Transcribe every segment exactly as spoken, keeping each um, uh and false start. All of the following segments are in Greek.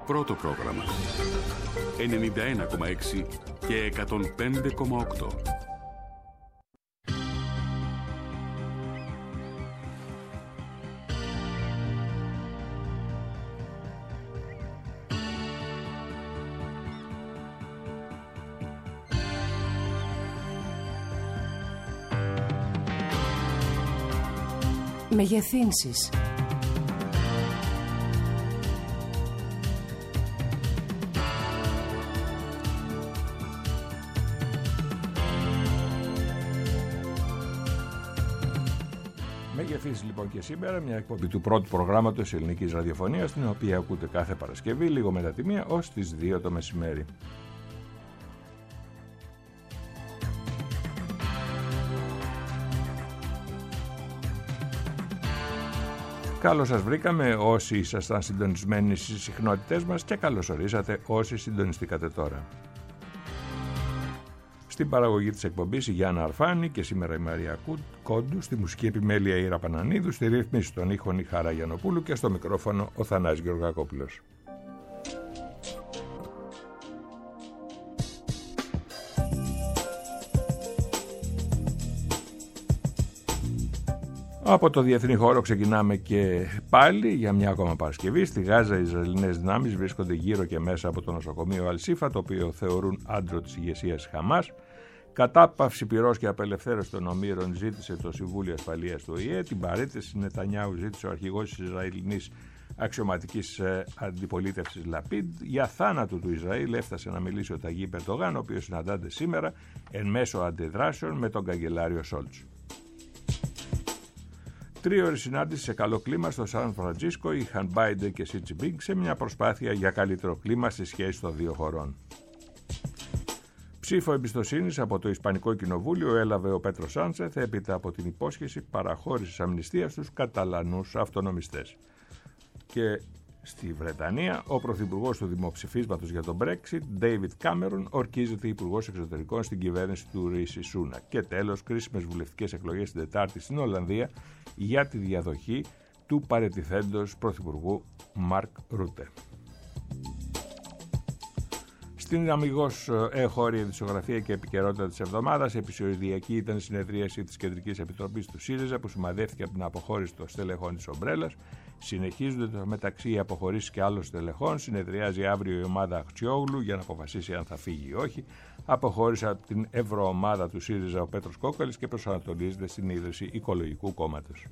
Πρώτο πρόγραμμα. ενενήντα ένα κόμμα έξι και εκατόν πέντε κόμμα οκτώ. Μεγεθύνσεις. Μεγεθύνσεις λοιπόν και σήμερα, μια εκπομπή του πρώτου προγράμματος ελληνικής ραδιοφωνίας, την οποία ακούτε κάθε Παρασκευή λίγο μετά τη μία ως τις δύο το μεσημέρι. Καλώς σας βρήκαμε όσοι ήσασταν συντονισμένοι στις συχνότητές μας και καλώς ορίσατε όσοι συντονιστήκατε τώρα. Στην παραγωγή της εκπομπής η Γιάννα Αρφάνη και σήμερα η Μαρία Κόντου, στη μουσική επιμέλεια η Ήρα Πανανίδου, στη ρύθμιση των ήχων η Χαρά Γιαννοπούλου και στο μικρόφωνο ο Θανάσης Γεωργακόπουλος. Από το διεθνή χώρο ξεκινάμε και πάλι για μια ακόμα Παρασκευή. Στη Γάζα οι Ισραηλινές δυνάμεις βρίσκονται γύρω και μέσα από το νοσοκομείο Αλσίφα, το οποίο θεωρούν άντρο της ηγεσίας Χαμάς. Κατάπαυση πυρός και απελευθέρωση των ομήρων ζήτησε το Συμβούλιο Ασφαλείας του Ο Η Ε. Την παρέτηση Νετανιάου ζήτησε ο αρχηγός της Ισραηλινής αξιωματικής αντιπολίτευσης Λαπίντ. Για θάνατο του Ισραήλ έφτασε να μιλήσει ο Ταγίπ Ερντογάν, ο οποίος συναντάται σήμερα εν μέσω αντιδράσεων με τον καγκελάριο Σόλτς. Τρίωρη συνάντηση σε καλό κλίμα στο Σαν Φραντζίσκο είχαν Μπάιντεν και Σι Τζινπίνγκ σε μια προσπάθεια για καλύτερο κλίμα στη σχέση των δύο χωρών. Ψήφο εμπιστοσύνης από το Ισπανικό Κοινοβούλιο έλαβε ο Πέτρο Σάντσεθ έπειτα από την υπόσχεση παραχώρησης αμνηστίας στους Καταλανούς αυτονομιστές. Και στη Βρετανία, ο πρωθυπουργός του δημοψηφίσματος για τον Brexit, David Cameron, ορκίζεται υπουργός εξωτερικών στην κυβέρνηση του Ρίση Σούνακ. Και τέλος, κρίσιμες βουλευτικές εκλογές την Τετάρτη στην Ολλανδία για τη διαδοχή του παραιτηθέντος πρωθυπουργού Μαρκ Ρούτε. Στην αμιγώς εγχώρια ειδησιογραφία και επικαιρότητα της εβδομάδας, επεισοδιακή ήταν η συνεδρίαση της Κεντρικής Επιτροπής του ΣΥΡΙΖΑ που σημαδεύτηκε από την αποχώρηση των στελεχών της Ομπρέλας. Συνεχίζονται το μεταξύ οι αποχωρήσεις και άλλων στελεχών. Συνεδριάζει αύριο η ομάδα Αχτσιόγλου για να αποφασίσει αν θα φύγει ή όχι. Αποχώρησε από την Ευρωομάδα του ΣΥΡΙΖΑ ο Πέτρος Κόκαλης και προσανατολίζεται στην ίδρυση Οικολογικού Κόμματος.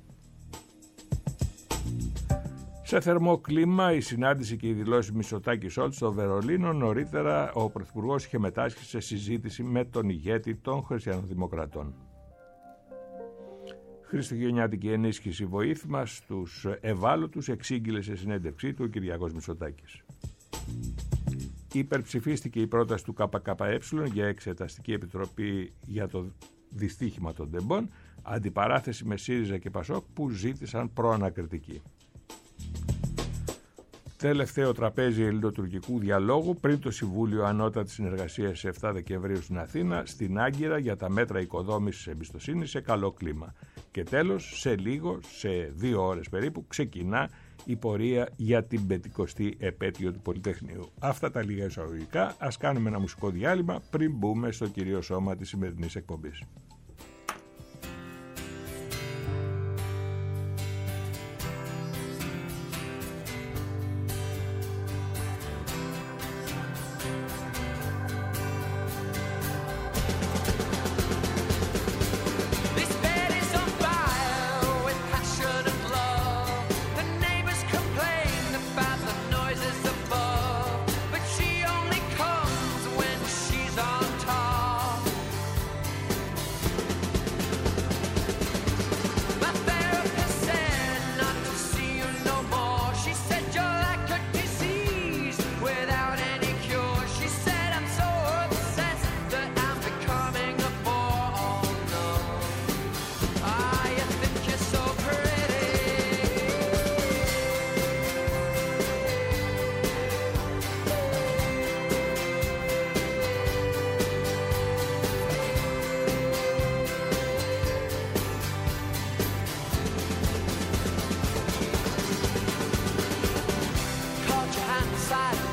Σε θερμό κλίμα, η συνάντηση και η δηλώση Μητσοτάκη Σόλτς στο Βερολίνο. Νωρίτερα, ο Πρωθυπουργός είχε μετάσχει σε συζήτηση με τον ηγέτη των Χριστιανοδημοκρατών. Χριστουγεννιάτικη ενίσχυση βοήθημα στους ευάλωτους εξήγηλε σε συνέντευξή του ο Κυριάκος Μητσοτάκης. Υπερψηφίστηκε η πρόταση του ΚΚΕ για εξεταστική επιτροπή για το δυστύχημα των τεμπών, αντιπαράθεση με ΣΥΡΙΖΑ και ΠΑΣΟΚ που ζήτησαν προανακριτική. Τελευταίο τραπέζι ελληνοτουρκικού διαλόγου πριν το Συμβούλιο Ανώτατης Συνεργασίας σε επτά Δεκεμβρίου στην Αθήνα, στην Άγκυρα για τα μέτρα οικοδόμησης εμπιστοσύνης σε καλό κλίμα. Και τέλος, σε λίγο, σε δύο ώρες περίπου, ξεκινά η πορεία για την πεντηκοστή επέτειο του Πολυτεχνείου. Αυτά τα λίγα εισαγωγικά. Ας κάνουμε ένα μουσικό διάλειμμα πριν μπούμε στο κυρίω σώμα της σημερινής εκπομπής.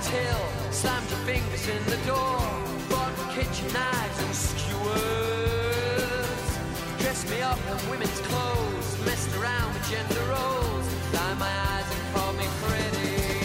till, slammed your fingers in the door, bought kitchen knives and skewers, dressed me up in women's clothes, messed around with gender roles, lined my eyes and called me pretty.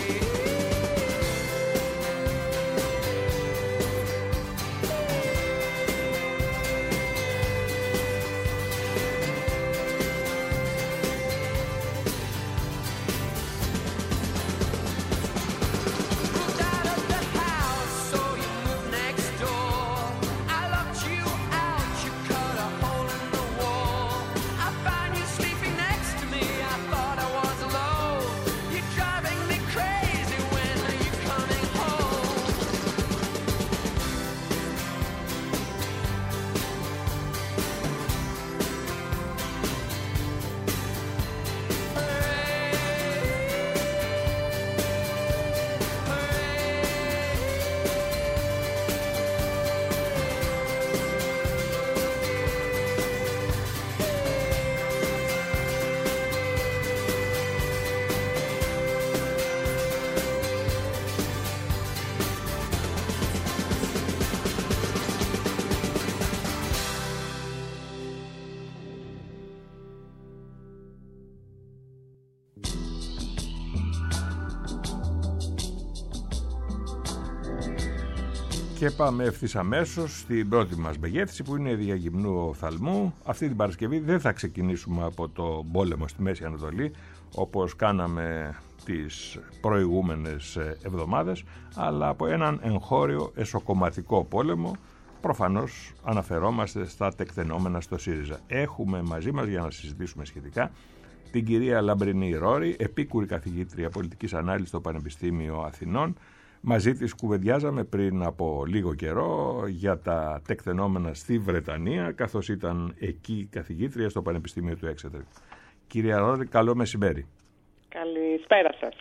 Και πάμε ευθύς αμέσως στην πρώτη μας μεγέθυνση, που είναι η διαγυμνού οφθαλμού. Αυτή την Παρασκευή δεν θα ξεκινήσουμε από το πόλεμο στη Μέση Ανατολή, όπως κάναμε τις προηγούμενες εβδομάδες, αλλά από έναν εγχώριο εσωκομματικό πόλεμο. Προφανώς αναφερόμαστε στα τεκτενόμενα στο ΣΥΡΙΖΑ. Έχουμε μαζί μας, για να συζητήσουμε σχετικά, την κυρία Λαμπρινή Ρόρη, επίκουρη καθηγήτρια πολιτικής ανάλυσης στο Πανεπιστήμιο Αθηνών. Μαζί της κουβεντιάζαμε πριν από λίγο καιρό για τα τεκτενόμενα στη Βρετανία, καθώς ήταν εκεί καθηγήτρια στο Πανεπιστήμιο του Έξετερ. Κυρία Ρόρη, καλό μεσημέρι. Καλησπέρα σας.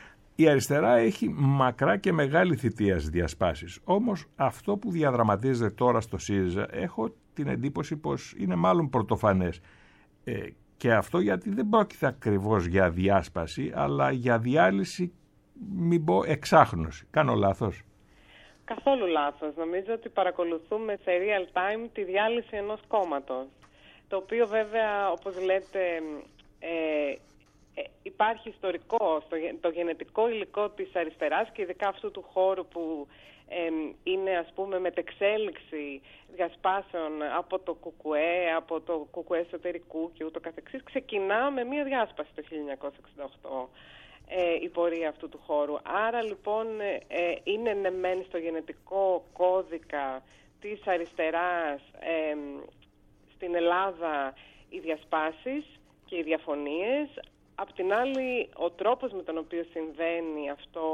Η αριστερά έχει μακρά και μεγάλη θητεία στις διασπάσεις. Όμως αυτό που διαδραματίζεται τώρα στο ΣΥΡΙΖΑ, έχω την εντύπωση πως είναι μάλλον πρωτοφανές. Ε, και αυτό γιατί δεν πρόκειται ακριβώς για διάσπαση, αλλά για διάλυση, μην πω εξάχνωση. Κάνω λάθος? Καθόλου λάθος. Νομίζω ότι παρακολουθούμε σε real time τη διάλυση ενός κόμματος, το οποίο βέβαια, όπως λέτε, ε, ε, υπάρχει ιστορικό, στο, το γενετικό υλικό της αριστεράς και ειδικά αυτού του χώρου που ε, είναι, ας πούμε, μετεξέλιξη διασπάσεων από το ΚΚΕ, από το ΚΚΕ εσωτερικού και ούτω καθεξής. Ξεκινά με μία διάσπαση το χίλια εννιακόσια εξήντα οκτώ. Ε, η πορεία αυτού του χώρου. Άρα λοιπόν ε, είναι ναι μεν στο γενετικό κώδικα της αριστεράς ε, στην Ελλάδα οι διασπάσεις και οι διαφωνίες. Απ' την άλλη, ο τρόπος με τον οποίο συμβαίνει αυτό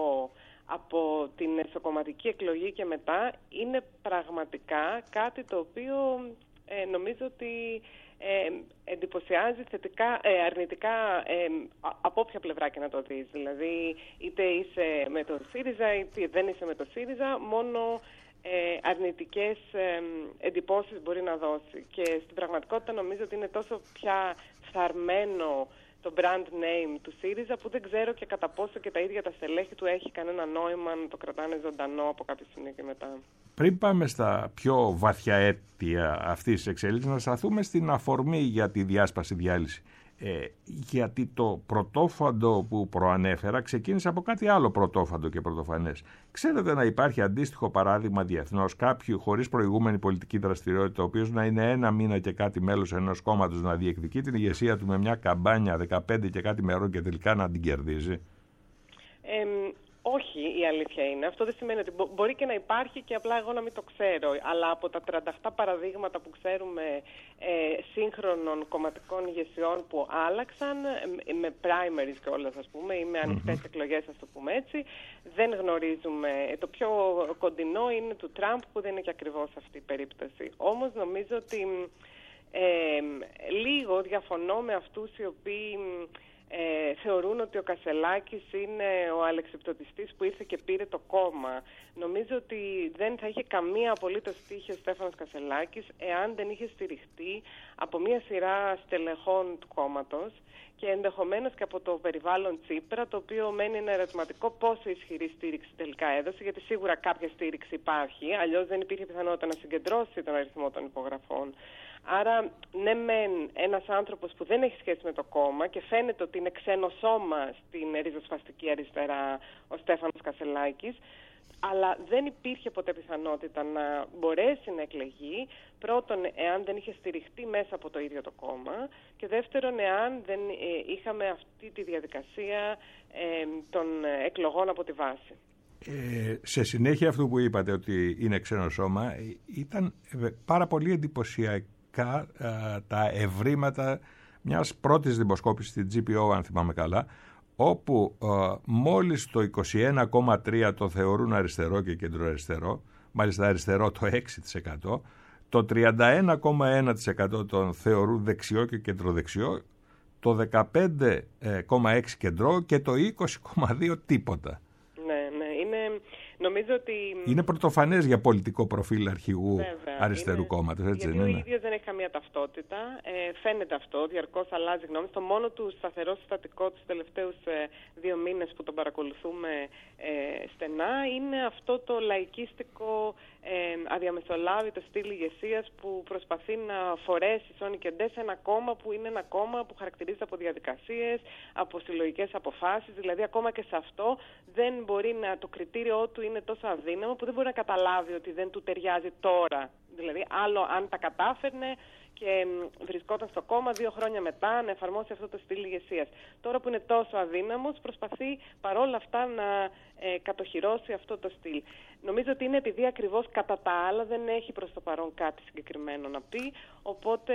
από την εσωκομματική εκλογή και μετά είναι πραγματικά κάτι το οποίο ε, νομίζω ότι Ε, εντυπωσιάζει θετικά, ε, αρνητικά ε, από όποια πλευρά και να το δεις. Δηλαδή, είτε είσαι με το ΣΥΡΙΖΑ είτε δεν είσαι με το ΣΥΡΙΖΑ, μόνο ε, αρνητικές ε, εντυπώσεις μπορεί να δώσει. Και στην πραγματικότητα νομίζω ότι είναι τόσο πια φθαρμένο το brand name του ΣΥΡΙΖΑ, που δεν ξέρω και κατά πόσο και τα ίδια τα στελέχη του έχει κανένα νόημα να το κρατάνε ζωντανό από κάποια στιγμή και μετά. Πριν πάμε στα πιο βαθιά αίτια αυτής της εξέλιξης, να σταθούμε στην αφορμή για τη διάσπαση διάλυση. Ε, γιατί το πρωτόφαντο που προανέφερα ξεκίνησε από κάτι άλλο πρωτόφαντο και πρωτοφανές. Ξέρετε να υπάρχει αντίστοιχο παράδειγμα διεθνώς κάποιου χωρίς προηγούμενη πολιτική δραστηριότητα, ο οποίος να είναι ένα μήνα και κάτι μέλος ενός κόμματος, να διεκδικεί την ηγεσία του με μια καμπάνια δεκαπέντε και κάτι μερών και τελικά να την κερδίζει? Ε, όχι, η αλήθεια είναι. Αυτό δεν σημαίνει ότι μπο- μπορεί και να υπάρχει και απλά εγώ να μην το ξέρω. Αλλά από τα τριάντα επτά παραδείγματα που ξέρουμε ε, σύγχρονων κομματικών ηγεσιών που άλλαξαν, ε, με primaries κιόλας, ας πούμε, ή με ανοιχτές mm-hmm. εκλογές, ας το πούμε έτσι, δεν γνωρίζουμε. Ε, το πιο κοντινό είναι του Τραμπ, που δεν είναι και ακριβώς αυτή η περίπτωση. Όμως νομίζω ότι ε, λίγο διαφωνώ με αυτούς οι οποίοι ε, θεωρούν ότι ο Κασσελάκης είναι ο αλεξιπτωτιστής που ήρθε και πήρε το κόμμα. Νομίζω ότι δεν θα είχε καμία απολύτως τύχη ο Στέφανος Κασσελάκης εάν δεν είχε στηριχτεί από μια σειρά στελεχών του κόμματος και ενδεχομένως και από το περιβάλλον Τσίπρα, το οποίο μένει ένα ερωτηματικό πόσο ισχυρή στήριξη τελικά έδωσε, γιατί σίγουρα κάποια στήριξη υπάρχει, αλλιώς δεν υπήρχε πιθανότητα να συγκεντρώσει τον αριθμό των υπογραφών. Άρα, ναι μεν ένας άνθρωπος που δεν έχει σχέση με το κόμμα και φαίνεται ότι είναι ξένο σώμα στην ριζοσπαστική αριστερά ο Στέφανος Κασσελάκης, αλλά δεν υπήρχε ποτέ πιθανότητα να μπορέσει να εκλεγεί, πρώτον εάν δεν είχε στηριχτεί μέσα από το ίδιο το κόμμα και δεύτερον εάν δεν ε, είχαμε αυτή τη διαδικασία ε, των εκλογών από τη βάση. Ε, σε συνέχεια αυτού που είπατε ότι είναι ξένο σώμα, ήταν πάρα πολύ εντυπωσιακά ε, τα ευρήματα μιας πρώτης δημοσκόπησης στην τζι πι ο, αν θυμάμαι καλά, όπου ε, μόλις το είκοσι ένα κόμμα τρία τοις εκατό το θεωρούν αριστερό και κεντροαριστερό, μάλιστα αριστερό το έξι τοις εκατό, το τριάντα ένα κόμμα ένα τοις εκατό τον θεωρούν δεξιό και κεντροδεξιό, το δεκαπέντε κόμμα έξι τοις εκατό κεντρό και το είκοσι κόμμα δύο τοις εκατό τίποτα. Ναι, ναι, είναι... Νομίζω ότι... Είναι πρωτοφανές για πολιτικό προφίλ αρχηγού Βέβαια, αριστερού είναι... κόμματος, έτσι γιατί δεν είναι? ο ίδιος δεν έχει καμία ταυτότητα, ε, φαίνεται αυτό, διαρκώς αλλάζει γνώμη. Το μόνο του σταθερό συστατικό τους τελευταίους ε, δύο μήνες που τον παρακολουθούμε ε, στενά είναι αυτό το λαϊκίστικο ε, αδιαμεσολάβητο στυλ ηγεσίας που προσπαθεί να φορέσει σώνει και ντε σε ένα κόμμα που είναι ένα κόμμα που χαρακτηρίζεται από διαδικασίες, από συλλογικές αποφάσεις, δηλαδή ακόμα και σε αυτό δεν μπορεί να, το κριτήριό του είναι τόσο αδύναμο που δεν μπορεί να καταλάβει ότι δεν του ταιριάζει τώρα. Δηλαδή άλλο αν τα κατάφερνε και βρισκόταν στο κόμμα δύο χρόνια μετά να εφαρμόσει αυτό το στυλ ηγεσίας. Τώρα που είναι τόσο αδύναμος προσπαθεί παρόλα αυτά να ε, κατοχυρώσει αυτό το στυλ. Νομίζω ότι είναι επειδή ακριβώς κατά τα άλλα δεν έχει προς το παρόν κάτι συγκεκριμένο να πει, οπότε...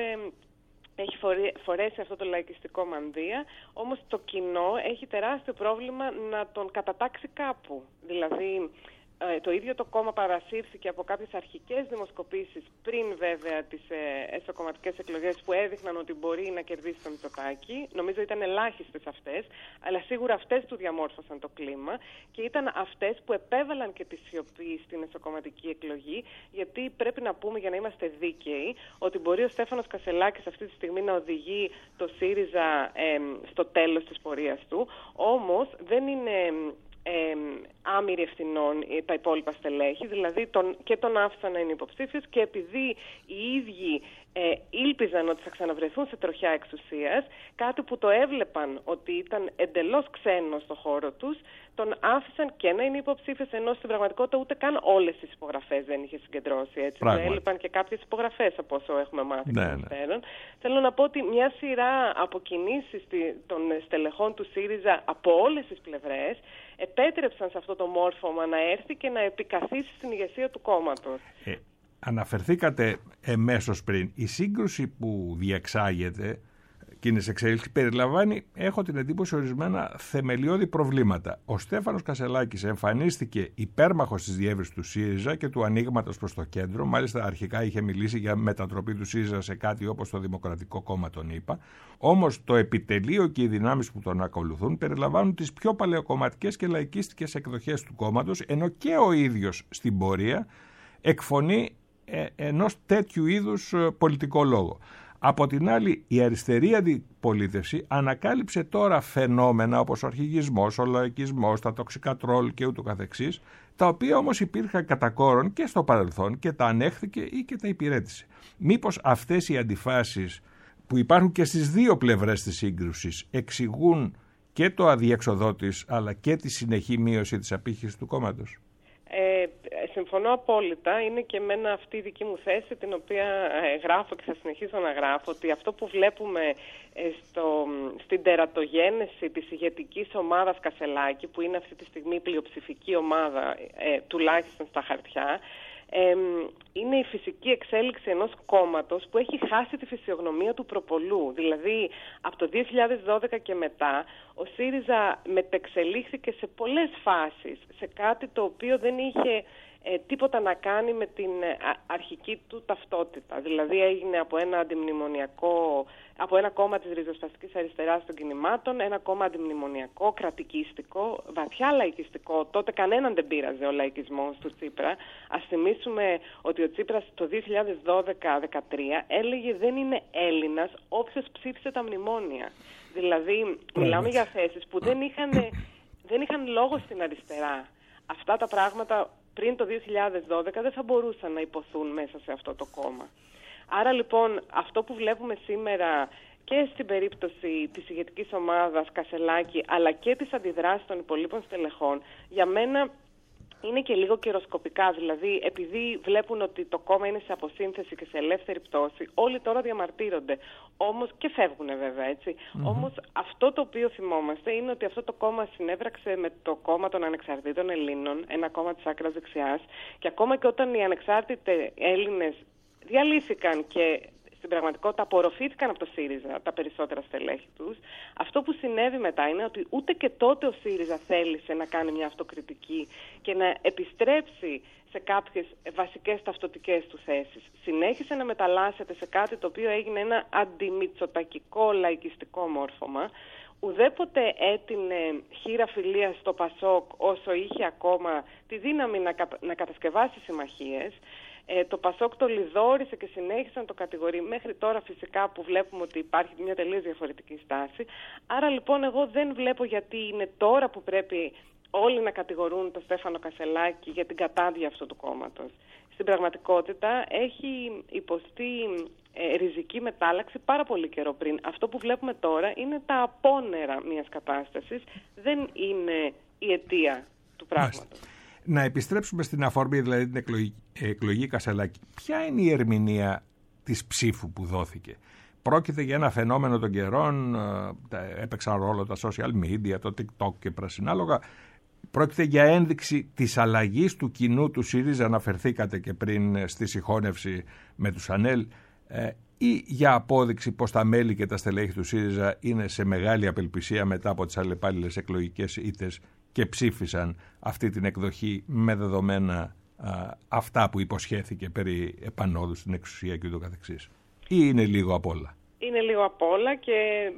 έχει φορέσει αυτό το λαϊκιστικό μανδύα, όμως το κοινό έχει τεράστιο πρόβλημα να τον κατατάξει κάπου. Δηλαδή, το ίδιο το κόμμα παρασύρθηκε από κάποιες αρχικές δημοσκοπήσεις πριν βέβαια τις εσωκομματικές εκλογές που έδειχναν ότι μπορεί να κερδίσει τον Μητσοτάκη. Νομίζω ήταν ελάχιστες αυτές, αλλά σίγουρα αυτές του διαμόρφωσαν το κλίμα και ήταν αυτές που επέβαλαν και τη σιωπή στην εσωκομματική εκλογή, γιατί πρέπει να πούμε, για να είμαστε δίκαιοι, ότι μπορεί ο Στέφανος Κασσελάκης αυτή τη στιγμή να οδηγεί το ΣΥΡΙΖΑ ε, στο τέλος της πορείας του, όμως δεν είναι... Ε, άμυροι ευθυνών τα υπόλοιπα στελέχη, δηλαδή τον, και τον άφησαν να είναι υποψήφιος και επειδή οι ίδιοι ε, ήλπιζαν ότι θα ξαναβρεθούν σε τροχιά εξουσίας, κάτι που το έβλεπαν ότι ήταν εντελώς ξένο στο χώρο τους, τον άφησαν και να είναι υποψήφιος, ενώ στην πραγματικότητα ούτε καν όλες τις υπογραφές δεν είχε συγκεντρώσει. Έτσι. Έλειπαν και κάποιες υπογραφές από όσο έχουμε μάθει. Ναι, ναι. Θέλω να πω ότι μια σειρά από κινήσεις των στελεχών του ΣΥΡΙΖΑ από όλες τις πλευρές επέτρεψαν σε αυτό το μόρφωμα να έρθει και να επικαθίσει στην ηγεσία του κόμματος. Ε, αναφερθήκατε εμέσως πριν. Η σύγκρουση που διεξάγεται και είναι σε εξέλιξη περιλαμβάνει, έχω την εντύπωση, ορισμένα θεμελιώδη προβλήματα. Ο Στέφανος Κασσελάκης εμφανίστηκε υπέρμαχος της διεύρυνσης του ΣΥΡΙΖΑ και του ανοίγματος προς το κέντρο. Μάλιστα, αρχικά είχε μιλήσει για μετατροπή του ΣΥΡΙΖΑ σε κάτι όπως το Δημοκρατικό Κόμμα, τον είπα. Όμως το επιτελείο και οι δυνάμεις που τον ακολουθούν περιλαμβάνουν τις πιο παλαιοκομματικές και λαϊκίστικες εκδοχές του κόμματος, ενώ και ο ίδιος στην πορεία εκφωνεί ε, ενός τέτοιου είδους πολιτικό λόγο. Από την άλλη, η αριστερή αντιπολίτευση ανακάλυψε τώρα φαινόμενα όπως ο αρχηγισμός, ο λαϊκισμός, τα τοξικά τρόλ και ούτω καθεξής, τα οποία όμως υπήρχαν κατά κόρον και στο παρελθόν και τα ανέχθηκε ή και τα υπηρέτησε. Μήπως αυτές οι αντιφάσεις που υπάρχουν και στις δύο πλευρές της σύγκρουσης εξηγούν και το αδιέξοδό της, αλλά και τη συνεχή μείωση της απήχησης του κόμματος? Ε, συμφωνώ απόλυτα. Είναι και εμένα αυτή η δική μου θέση, την οποία ε, γράφω και θα συνεχίσω να γράφω, ότι αυτό που βλέπουμε ε, στο, στην τερατογένεση της ηγετικής ομάδας Κασσελάκη, που είναι αυτή τη στιγμή η πλειοψηφική ομάδα, ε, τουλάχιστον στα χαρτιά, ε, είναι η φυσική εξέλιξη ενός κόμματος που έχει χάσει τη φυσιογνωμία του προπολού. Δηλαδή, από το δύο χιλιάδες δώδεκα και μετά, ο ΣΥΡΙΖΑ μετεξελίχθηκε σε πολλές φάσεις, σε κάτι το οποίο δεν είχε ε, τίποτα να κάνει με την ε, αρχική του ταυτότητα. Δηλαδή, έγινε από ένα αντιμνημονιακό, από ένα κόμμα της ριζοσπαστικής αριστεράς των κινημάτων, ένα κόμμα αντιμνημονιακό, κρατικίστικο, βαθιά λαϊκιστικό. Τότε κανέναν δεν πείραζε ο λαϊκισμός του Τσίπρα. Ας θυμίσουμε ότι ο Τσίπρας το δύο χιλιάδες δώδεκα δεκατρία έλεγε «Δεν είναι Έλληνας όποιος ψήφισε τα μνημόνια». Δηλαδή, μιλάμε για θέσεις που δεν είχαν, δεν είχαν λόγο στην αριστερά. Αυτά τα πράγματα πριν το δύο χιλιάδες δώδεκα δεν θα μπορούσαν να υποθούν μέσα σε αυτό το κόμμα. Άρα λοιπόν αυτό που βλέπουμε σήμερα και στην περίπτωση της ηγετικής ομάδας Κασελάκη αλλά και της αντιδράσης των υπολείπων στελεχών, για μένα είναι και λίγο καιροσκοπικά. Δηλαδή, επειδή βλέπουν ότι το κόμμα είναι σε αποσύνθεση και σε ελεύθερη πτώση, όλοι τώρα διαμαρτύρονται. Όμως, και φεύγουν βέβαια, έτσι. Mm-hmm. Όμως, αυτό το οποίο θυμόμαστε είναι ότι αυτό το κόμμα συνέβραξε με το κόμμα των Ανεξαρτήτων Ελλήνων, ένα κόμμα της άκρας δεξιάς, και ακόμα και όταν οι ανεξάρτητοι Έλληνες διαλύθηκαν και στην πραγματικότητα απορροφήθηκαν από το ΣΥΡΙΖΑ τα περισσότερα στελέχη τους, αυτό που συνέβη μετά είναι ότι ούτε και τότε ο ΣΥΡΙΖΑ θέλησε να κάνει μια αυτοκριτική και να επιστρέψει σε κάποιες βασικές ταυτοτικές του θέσεις. Συνέχισε να μεταλλάσσεται σε κάτι το οποίο έγινε ένα αντιμητσοτακικό λαϊκιστικό μόρφωμα. Ουδέποτε έτεινε χείρα φιλίας στο Πασόκ όσο είχε ακόμα τη δύναμη να, κα... να κατασκευάσει συμμαχίες. Ε, το Πασόκ το λιδόρισε και συνέχισε να το κατηγορεί, μέχρι τώρα φυσικά που βλέπουμε ότι υπάρχει μια τελείως διαφορετική στάση. Άρα λοιπόν εγώ δεν βλέπω γιατί είναι τώρα που πρέπει όλοι να κατηγορούν τον Στέφανο Κασελάκη για την κατάδια αυτού του κόμματος. Στην πραγματικότητα έχει υποστεί ε, ριζική μετάλλαξη πάρα πολύ καιρό πριν. Αυτό που βλέπουμε τώρα είναι τα απόνερα μιας κατάστασης, δεν είναι η αιτία του πράγματος. Να επιστρέψουμε στην αφορμή, δηλαδή την εκλογή, εκλογή Κασελάκη. Ποια είναι η ερμηνεία της ψήφου που δόθηκε? Πρόκειται για ένα φαινόμενο των καιρών, έπαιξαν ρόλο τα social media, το TikTok και πρασινάλογα. Πρόκειται για ένδειξη της αλλαγής του κοινού του ΣΥΡΙΖΑ, αναφερθήκατε και πριν στη συγχώνευση με τους ΑΝΕΛ, ή για απόδειξη πως τα μέλη και τα στελέχη του ΣΥΡΙΖΑ είναι σε μεγάλη απελπισία μετά από τις αλλεπάλληλες εκλογικές ήττες και ψήφισαν αυτή την εκδοχή με δεδομένα α, αυτά που υποσχέθηκε περί επανόδου στην εξουσία και ούτω καθεξής? Ή είναι λίγο απ' όλα? Είναι λίγο απ' όλα και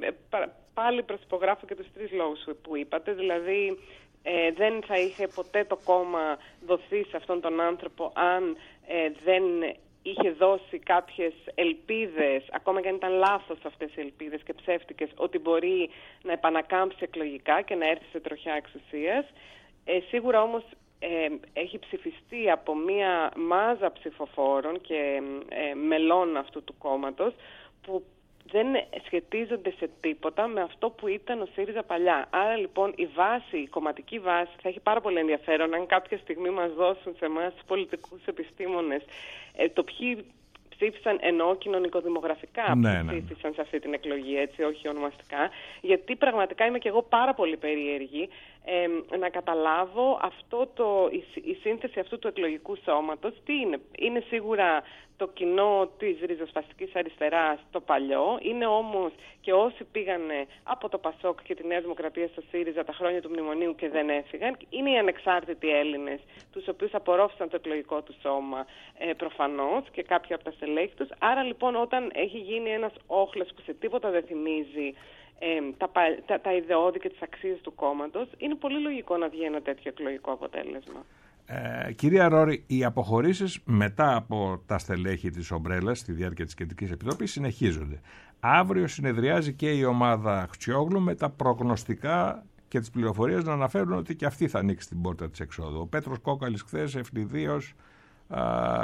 πάλι προσυπογράφω και τους τρεις λόγους που είπατε. Δηλαδή ε, δεν θα είχε ποτέ το κόμμα δοθεί σε αυτόν τον άνθρωπο αν ε, δεν είχε δώσει κάποιες ελπίδες, ακόμα και αν ήταν λάθος αυτές οι ελπίδες και ψεύτικες, ότι μπορεί να επανακάμψει εκλογικά και να έρθει σε τροχιά εξουσίας. Ε, σίγουρα όμως ε, έχει ψηφιστεί από μία μάζα ψηφοφόρων και ε, μελών αυτού του κόμματος που δεν σχετίζονται σε τίποτα με αυτό που ήταν ο ΣΥΡΙΖΑ παλιά. Άρα λοιπόν η βάση, η κομματική βάση θα έχει πάρα πολύ ενδιαφέρον αν κάποια στιγμή μας δώσουν σε εμάς τους πολιτικούς επιστήμονες ε, το ποιοι ψήφισαν, εννοώ κοινωνικοδημογραφικά, ναι, που ναι. ψήφισαν σε αυτή την εκλογή, έτσι, όχι ονομαστικά, γιατί πραγματικά είμαι και εγώ πάρα πολύ περίεργη ε, να καταλάβω αυτό το, η, η σύνθεση αυτού του εκλογικού σώματος. Τι είναι? Είναι σίγουρα το κοινό της ριζοσπαστικής αριστεράς, το παλιό. Είναι όμως και όσοι πήγανε από το Πασόκ και τη Νέα Δημοκρατία στο ΣΥΡΙΖΑ τα χρόνια του μνημονίου και δεν έφυγαν. Είναι οι ανεξάρτητοι Έλληνες, τους οποίους απορρόφησαν το εκλογικό του σώμα ε, προφανώς και κάποια από τα στελέχη τους. Άρα λοιπόν όταν έχει γίνει ένας όχλος που σε τίποτα δεν θυμίζει ε, τα, τα, τα ιδεώδη και τις αξίες του κόμματος, είναι πολύ λογικό να βγει ένα τέτοιο εκλογικό αποτέλεσμα. Ε, κυρία Ρόρη, οι αποχωρήσεις μετά από τα στελέχη της ομπρέλας στη διάρκεια της Κεντρικής Επιτροπής συνεχίζονται. Αύριο συνεδριάζει και η ομάδα Χτσιόγλου με τα προγνωστικά και τις πληροφορίες να αναφέρουν ότι και αυτή θα ανοίξει την πόρτα της εξόδου. Ο Πέτρος Κόκαλης χθες ευνηδίως α,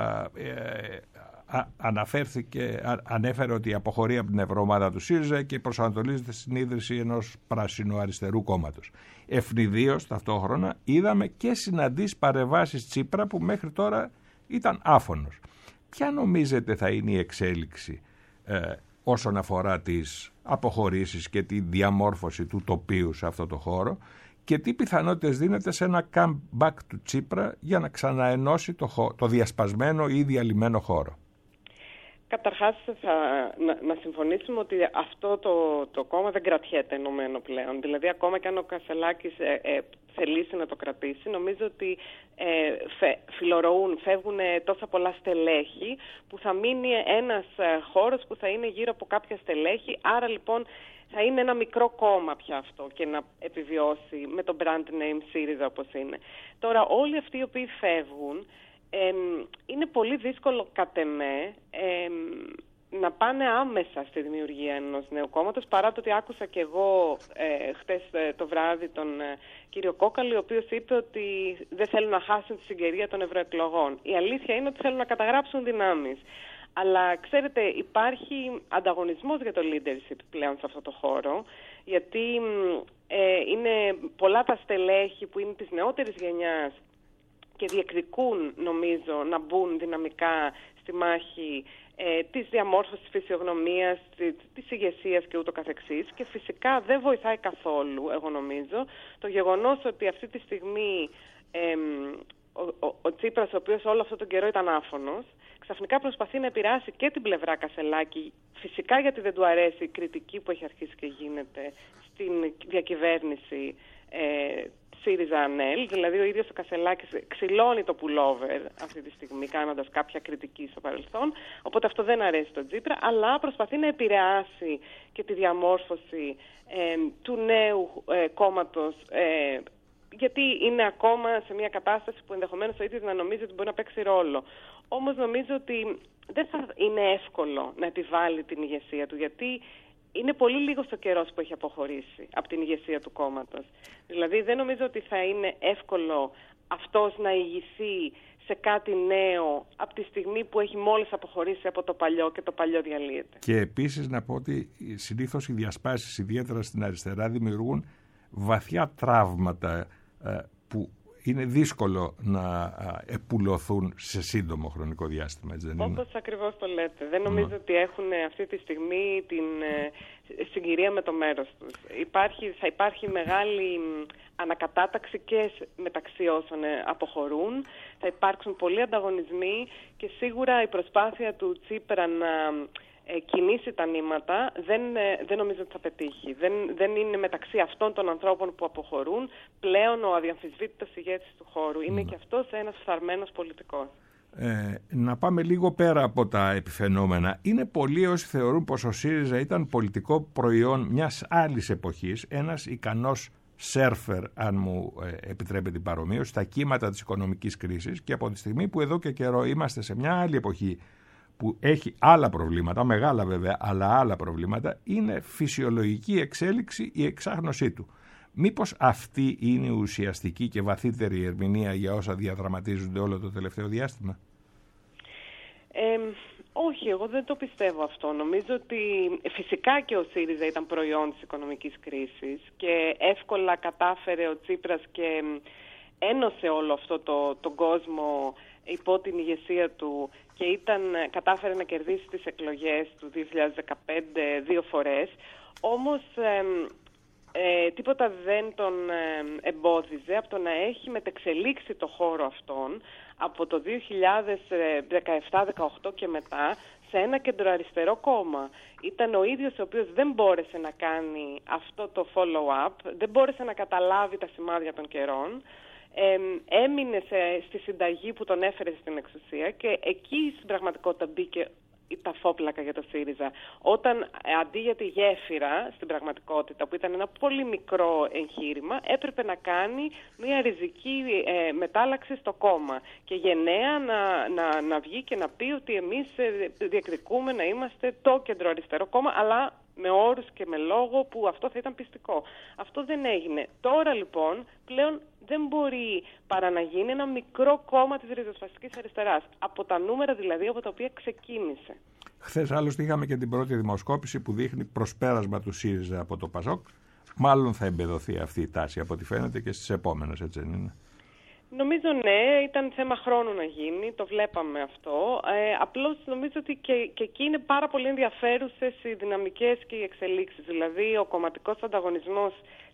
ε, α, αναφέρθηκε, α, ανέφερε ότι αποχωρεί από την ευρωομάδα του ΣΥΡΙΖΑ και προσανατολίζεται στην ίδρυση ενός πράσινο-αριστερού κόμματος. Ευνηδίως ταυτόχρονα είδαμε και συναντήσεις παρεμβάσεις Τσίπρα που μέχρι τώρα ήταν άφωνος. Ποια νομίζετε θα είναι η εξέλιξη ε, όσον αφορά τις αποχωρήσεις και τη διαμόρφωση του τοπίου σε αυτό το χώρο, και τι πιθανότητες δίνεται σε ένα comeback του Τσίπρα για να ξαναενώσει το, χω... το διασπασμένο ή διαλυμένο χώρο? Καταρχάς, θα, να, να συμφωνήσουμε ότι αυτό το, το κόμμα δεν κρατιέται ενωμένο πλέον. Δηλαδή, ακόμα και αν ο Κασελάκης ε, ε, θελήσει να το κρατήσει, νομίζω ότι ε, φε, φιλορροούν, φεύγουν τόσα πολλά στελέχη, που θα μείνει ένας ε, χώρος που θα είναι γύρω από κάποια στελέχη. Άρα, λοιπόν, θα είναι ένα μικρό κόμμα πια αυτό και να επιβιώσει με το brand name ΣΥΡΙΖΑ όπως είναι. Τώρα, όλοι αυτοί οι οποίοι φεύγουν, Ε, είναι πολύ δύσκολο κατ' εμέ ε, να πάνε άμεσα στη δημιουργία ενός νέου κόμματος, παρά το ότι άκουσα και εγώ ε, χτες ε, το βράδυ τον ε, κύριο Κόκαλη, ο οποίος είπε ότι δεν θέλουν να χάσουν τη συγκαιρία των ευρωεκλογών. Η αλήθεια είναι ότι θέλουν να καταγράψουν δυνάμεις. Αλλά ξέρετε, υπάρχει ανταγωνισμός για το leadership πλέον σε αυτό το χώρο, γιατί ε, είναι πολλά τα στελέχη που είναι της νεότερης γενιάς και διεκδικούν, νομίζω, να μπουν δυναμικά στη μάχη ε, της διαμόρφωσης της φυσιογνωμίας, της, της ηγεσίας και ούτω καθεξής. Και φυσικά δεν βοηθάει καθόλου, εγώ νομίζω, το γεγονός ότι αυτή τη στιγμή ε, ο, ο, ο Τσίπρας, ο οποίος όλο αυτό τον καιρό ήταν άφωνος, ξαφνικά προσπαθεί να επηρεάσει και την πλευρά Κασελάκη, φυσικά γιατί δεν του αρέσει η κριτική που έχει αρχίσει και γίνεται στην διακυβέρνηση ε, ΣΥΡΙΖΑ-ΑΝΕΛ, δηλαδή ο ίδιος ο Κασελάκης ξυλώνει το pullover αυτή τη στιγμή κάνοντας κάποια κριτική στο παρελθόν, οπότε αυτό δεν αρέσει τον Τσίπρα, αλλά προσπαθεί να επηρεάσει και τη διαμόρφωση ε, του νέου ε, κόμματος, ε, γιατί είναι ακόμα σε μια κατάσταση που ενδεχομένως ο ίδιος να νομίζει ότι μπορεί να παίξει ρόλο. Όμως νομίζω ότι δεν θα είναι εύκολο να επιβάλλει την ηγεσία του, γιατί είναι πολύ λίγος ο καιρός που έχει αποχωρήσει από την ηγεσία του κόμματος. Δηλαδή δεν νομίζω ότι θα είναι εύκολο αυτός να ηγηθεί σε κάτι νέο από τη στιγμή που έχει μόλις αποχωρήσει από το παλιό και το παλιό διαλύεται. Και επίσης να πω ότι συνήθως οι διασπάσεις, ιδιαίτερα στην αριστερά, δημιουργούν βαθιά τραύματα ε, που είναι δύσκολο να επουλωθούν σε σύντομο χρονικό διάστημα. Έτσι δεν είναι? Όπως ακριβώς το λέτε. Δεν νομίζω mm. ότι έχουν αυτή τη στιγμή την ε, συγκυρία με το μέρος τους. Υπάρχει, θα υπάρχει μεγάλη ανακατάταξη και μεταξύ όσων ε, αποχωρούν. Θα υπάρξουν πολλοί ανταγωνισμοί και σίγουρα η προσπάθεια του Τσίπρα να ε, κινήσει τα νήματα δεν, ε, δεν νομίζω ότι θα πετύχει. Δεν, δεν είναι μεταξύ αυτών των ανθρώπων που αποχωρούν πλέον ο αδιαμφισβήτητος ηγέτης του χώρου. Είναι mm. και αυτός ένας φθαρμένος πολιτικός. Ε, να πάμε λίγο πέρα από τα επιφαινόμενα. Είναι πολλοί όσοι θεωρούν πως ο ΣΥΡΙΖΑ ήταν πολιτικό προϊόν μιας άλλης εποχής, ένας ικανός σέρφερ, αν μου ε, επιτρέπετε την παρομοίωση, στα κύματα της οικονομικής κρίσης, και από τη στιγμή που εδώ και καιρό είμαστε σε μια άλλη εποχή που έχει άλλα προβλήματα, μεγάλα βέβαια, αλλά άλλα προβλήματα, είναι φυσιολογική εξέλιξη η εξάγνωσή του. Μήπως αυτή είναι η ουσιαστική και βαθύτερη ερμηνεία για όσα διαδραματίζονται όλο το τελευταίο διάστημα? Ε, όχι, εγώ δεν το πιστεύω αυτό. Νομίζω ότι φυσικά και ο ΣΥΡΙΖΑ ήταν προϊόν της οικονομικής κρίσης και εύκολα κατάφερε ο Τσίπρας και ένωσε όλο αυτό το, τον κόσμο υπό την ηγεσία του και ήταν, κατάφερε να κερδίσει τις εκλογές του δύο χιλιάδες δεκαπέντε δύο φορές. Όμως ε, ε, τίποτα δεν τον ε, εμπόδιζε από το να έχει μετεξελίξει το χώρο αυτόν από το δύο χιλιάδες δεκαεπτά δεκαοκτώ και μετά σε ένα κεντροαριστερό κόμμα. Ήταν ο ίδιος ο οποίος δεν μπόρεσε να κάνει αυτό το follow-up, δεν μπόρεσε να καταλάβει τα σημάδια των καιρών. Ε, έμεινε σε, στη συνταγή που τον έφερε στην εξουσία και εκεί στην πραγματικότητα μπήκε τα φόπλακα για το ΣΥΡΙΖΑ. Όταν αντί για τη γέφυρα στην πραγματικότητα, που ήταν ένα πολύ μικρό εγχείρημα, έπρεπε να κάνει μια ριζική ε, μετάλλαξη στο κόμμα και γενναία να, να, να βγει και να πει ότι εμείς ε, διεκδικούμε να είμαστε το κεντροαριστερό κόμμα, αλλά με όρους και με λόγο που αυτό θα ήταν πιστικό. Αυτό δεν έγινε. Τώρα λοιπόν πλέον δεν μπορεί παρά να γίνει ένα μικρό κόμμα της ριζοσπαστικής αριστεράς. Από τα νούμερα δηλαδή από τα οποία ξεκίνησε. Χθες άλλωστε είχαμε και την πρώτη δημοσκόπηση που δείχνει προσπέρασμα του ΣΥΡΙΖΑ από το ΠΑΣΟΚ. Μάλλον θα εμπεδοθεί αυτή η τάση από ό,τι φαίνεται και στις επόμενες, έτσι δεν είναι? Νομίζω ναι, ήταν θέμα χρόνου να γίνει, το βλέπαμε αυτό. Ε, απλώς νομίζω ότι και, και εκεί είναι πάρα πολύ ενδιαφέρουσες οι δυναμικές και οι εξελίξεις. Δηλαδή ο κομματικός ανταγωνισμός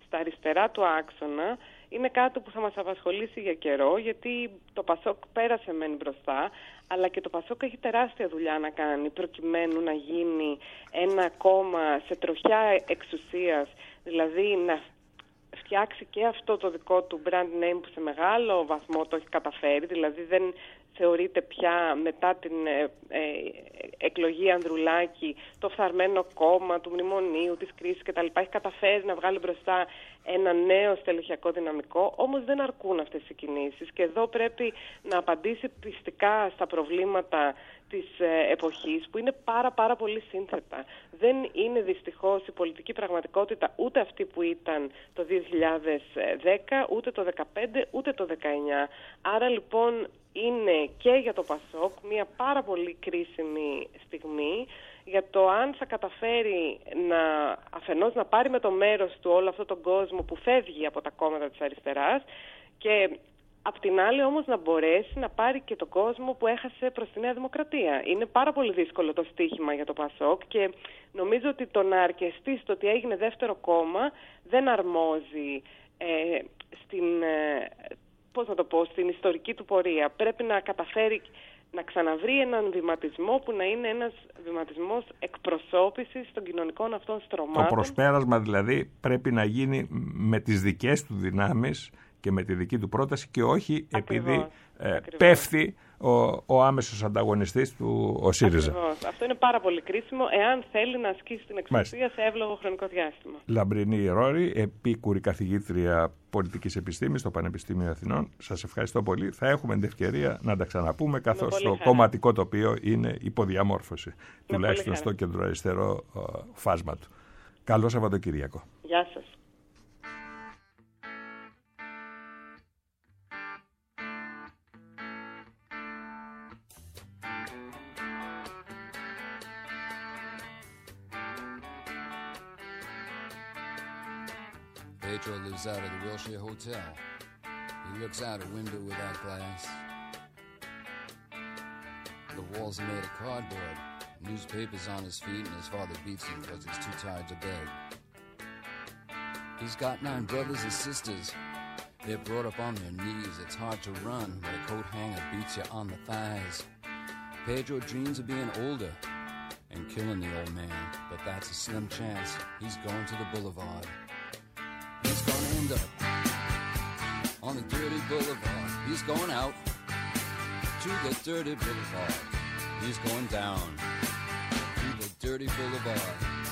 στα αριστερά του άξονα είναι κάτι που θα μας απασχολήσει για καιρό, γιατί το Πασόκ πέρασε μεν μπροστά, αλλά και το Πασόκ έχει τεράστια δουλειά να κάνει προκειμένου να γίνει ένα κόμμα σε τροχιά εξουσίας, δηλαδή να φτιάξει και αυτό το δικό του brand name που σε μεγάλο βαθμό το έχει καταφέρει, δηλαδή δεν θεωρείται πια μετά την ε, ε, εκλογή Ανδρουλάκη το φθαρμένο κόμμα του μνημονίου, της κρίσης κτλ. Έχει καταφέρει να βγάλει μπροστά ένα νέο στελεχειακό δυναμικό, όμως δεν αρκούν αυτές οι κινήσεις και εδώ πρέπει να απαντήσει πιστικά στα προβλήματα της ε, εποχής που είναι πάρα πάρα πολύ σύνθετα. Δεν είναι δυστυχώς η πολιτική πραγματικότητα ούτε αυτή που ήταν το δύο χιλιάδες δέκα, ούτε το δύο χιλιάδες δεκαπέντε, ούτε το δύο χιλιάδες δεκαεννιά. Άρα λοιπόν είναι και για το Πασόκ μια πάρα πολύ κρίσιμη στιγμή για το αν θα καταφέρει να αφενός να πάρει με το μέρος του όλο αυτόν τον κόσμο που φεύγει από τα κόμματα της αριστεράς και απ' την άλλη όμως να μπορέσει να πάρει και τον κόσμο που έχασε προς τη Νέα Δημοκρατία. Είναι πάρα πολύ δύσκολο το στίχημα για το Πασόκ και νομίζω ότι το να αρκεστεί στο ότι έγινε δεύτερο κόμμα δεν αρμόζει ε, στην, ε, πώς να το πω, στην ιστορική του πορεία. Πρέπει να καταφέρει να ξαναβρει έναν βηματισμό που να είναι ένας βηματισμός εκπροσώπησης των κοινωνικών αυτών στρωμάτων. Το προσπέρασμα δηλαδή πρέπει να γίνει με τις δικές του δυνάμεις και με τη δική του πρόταση και όχι ακριβώς, επειδή ε, πέφτει ο, ο άμεσος ανταγωνιστής του, ο ΣΥΡΙΖΑ. Ακριβώς. Αυτό είναι πάρα πολύ κρίσιμο εάν θέλει να ασκήσει την εξουσία σε εύλογο χρονικό διάστημα. Λαμπρινή Ρόρη, επίκουρη καθηγήτρια πολιτικής επιστήμης στο Πανεπιστήμιο Αθηνών. Σας ευχαριστώ πολύ. Θα έχουμε την ευκαιρία να τα ξαναπούμε καθώς το χαρά. Κομματικό τοπίο είναι υποδιαμόρφωση, με τουλάχιστον στο κεντροαριστερό φάσμα του. Καλό Σαββατοκύριακο. Γεια σας. Pedro lives out of the Wilshire Hotel. He looks out a window without glass. The walls are made of cardboard. Newspapers on his feet and his father beats him because he's too tired to beg. He's got nine brothers and sisters. They're brought up on their knees. It's hard to run when a coat hanger beats you on the thighs. Pedro dreams of being older and killing the old man, but that's a slim chance. He's going to the boulevard. He's gonna end up on the dirty boulevard. He's going out to the dirty boulevard. He's going down to the dirty boulevard.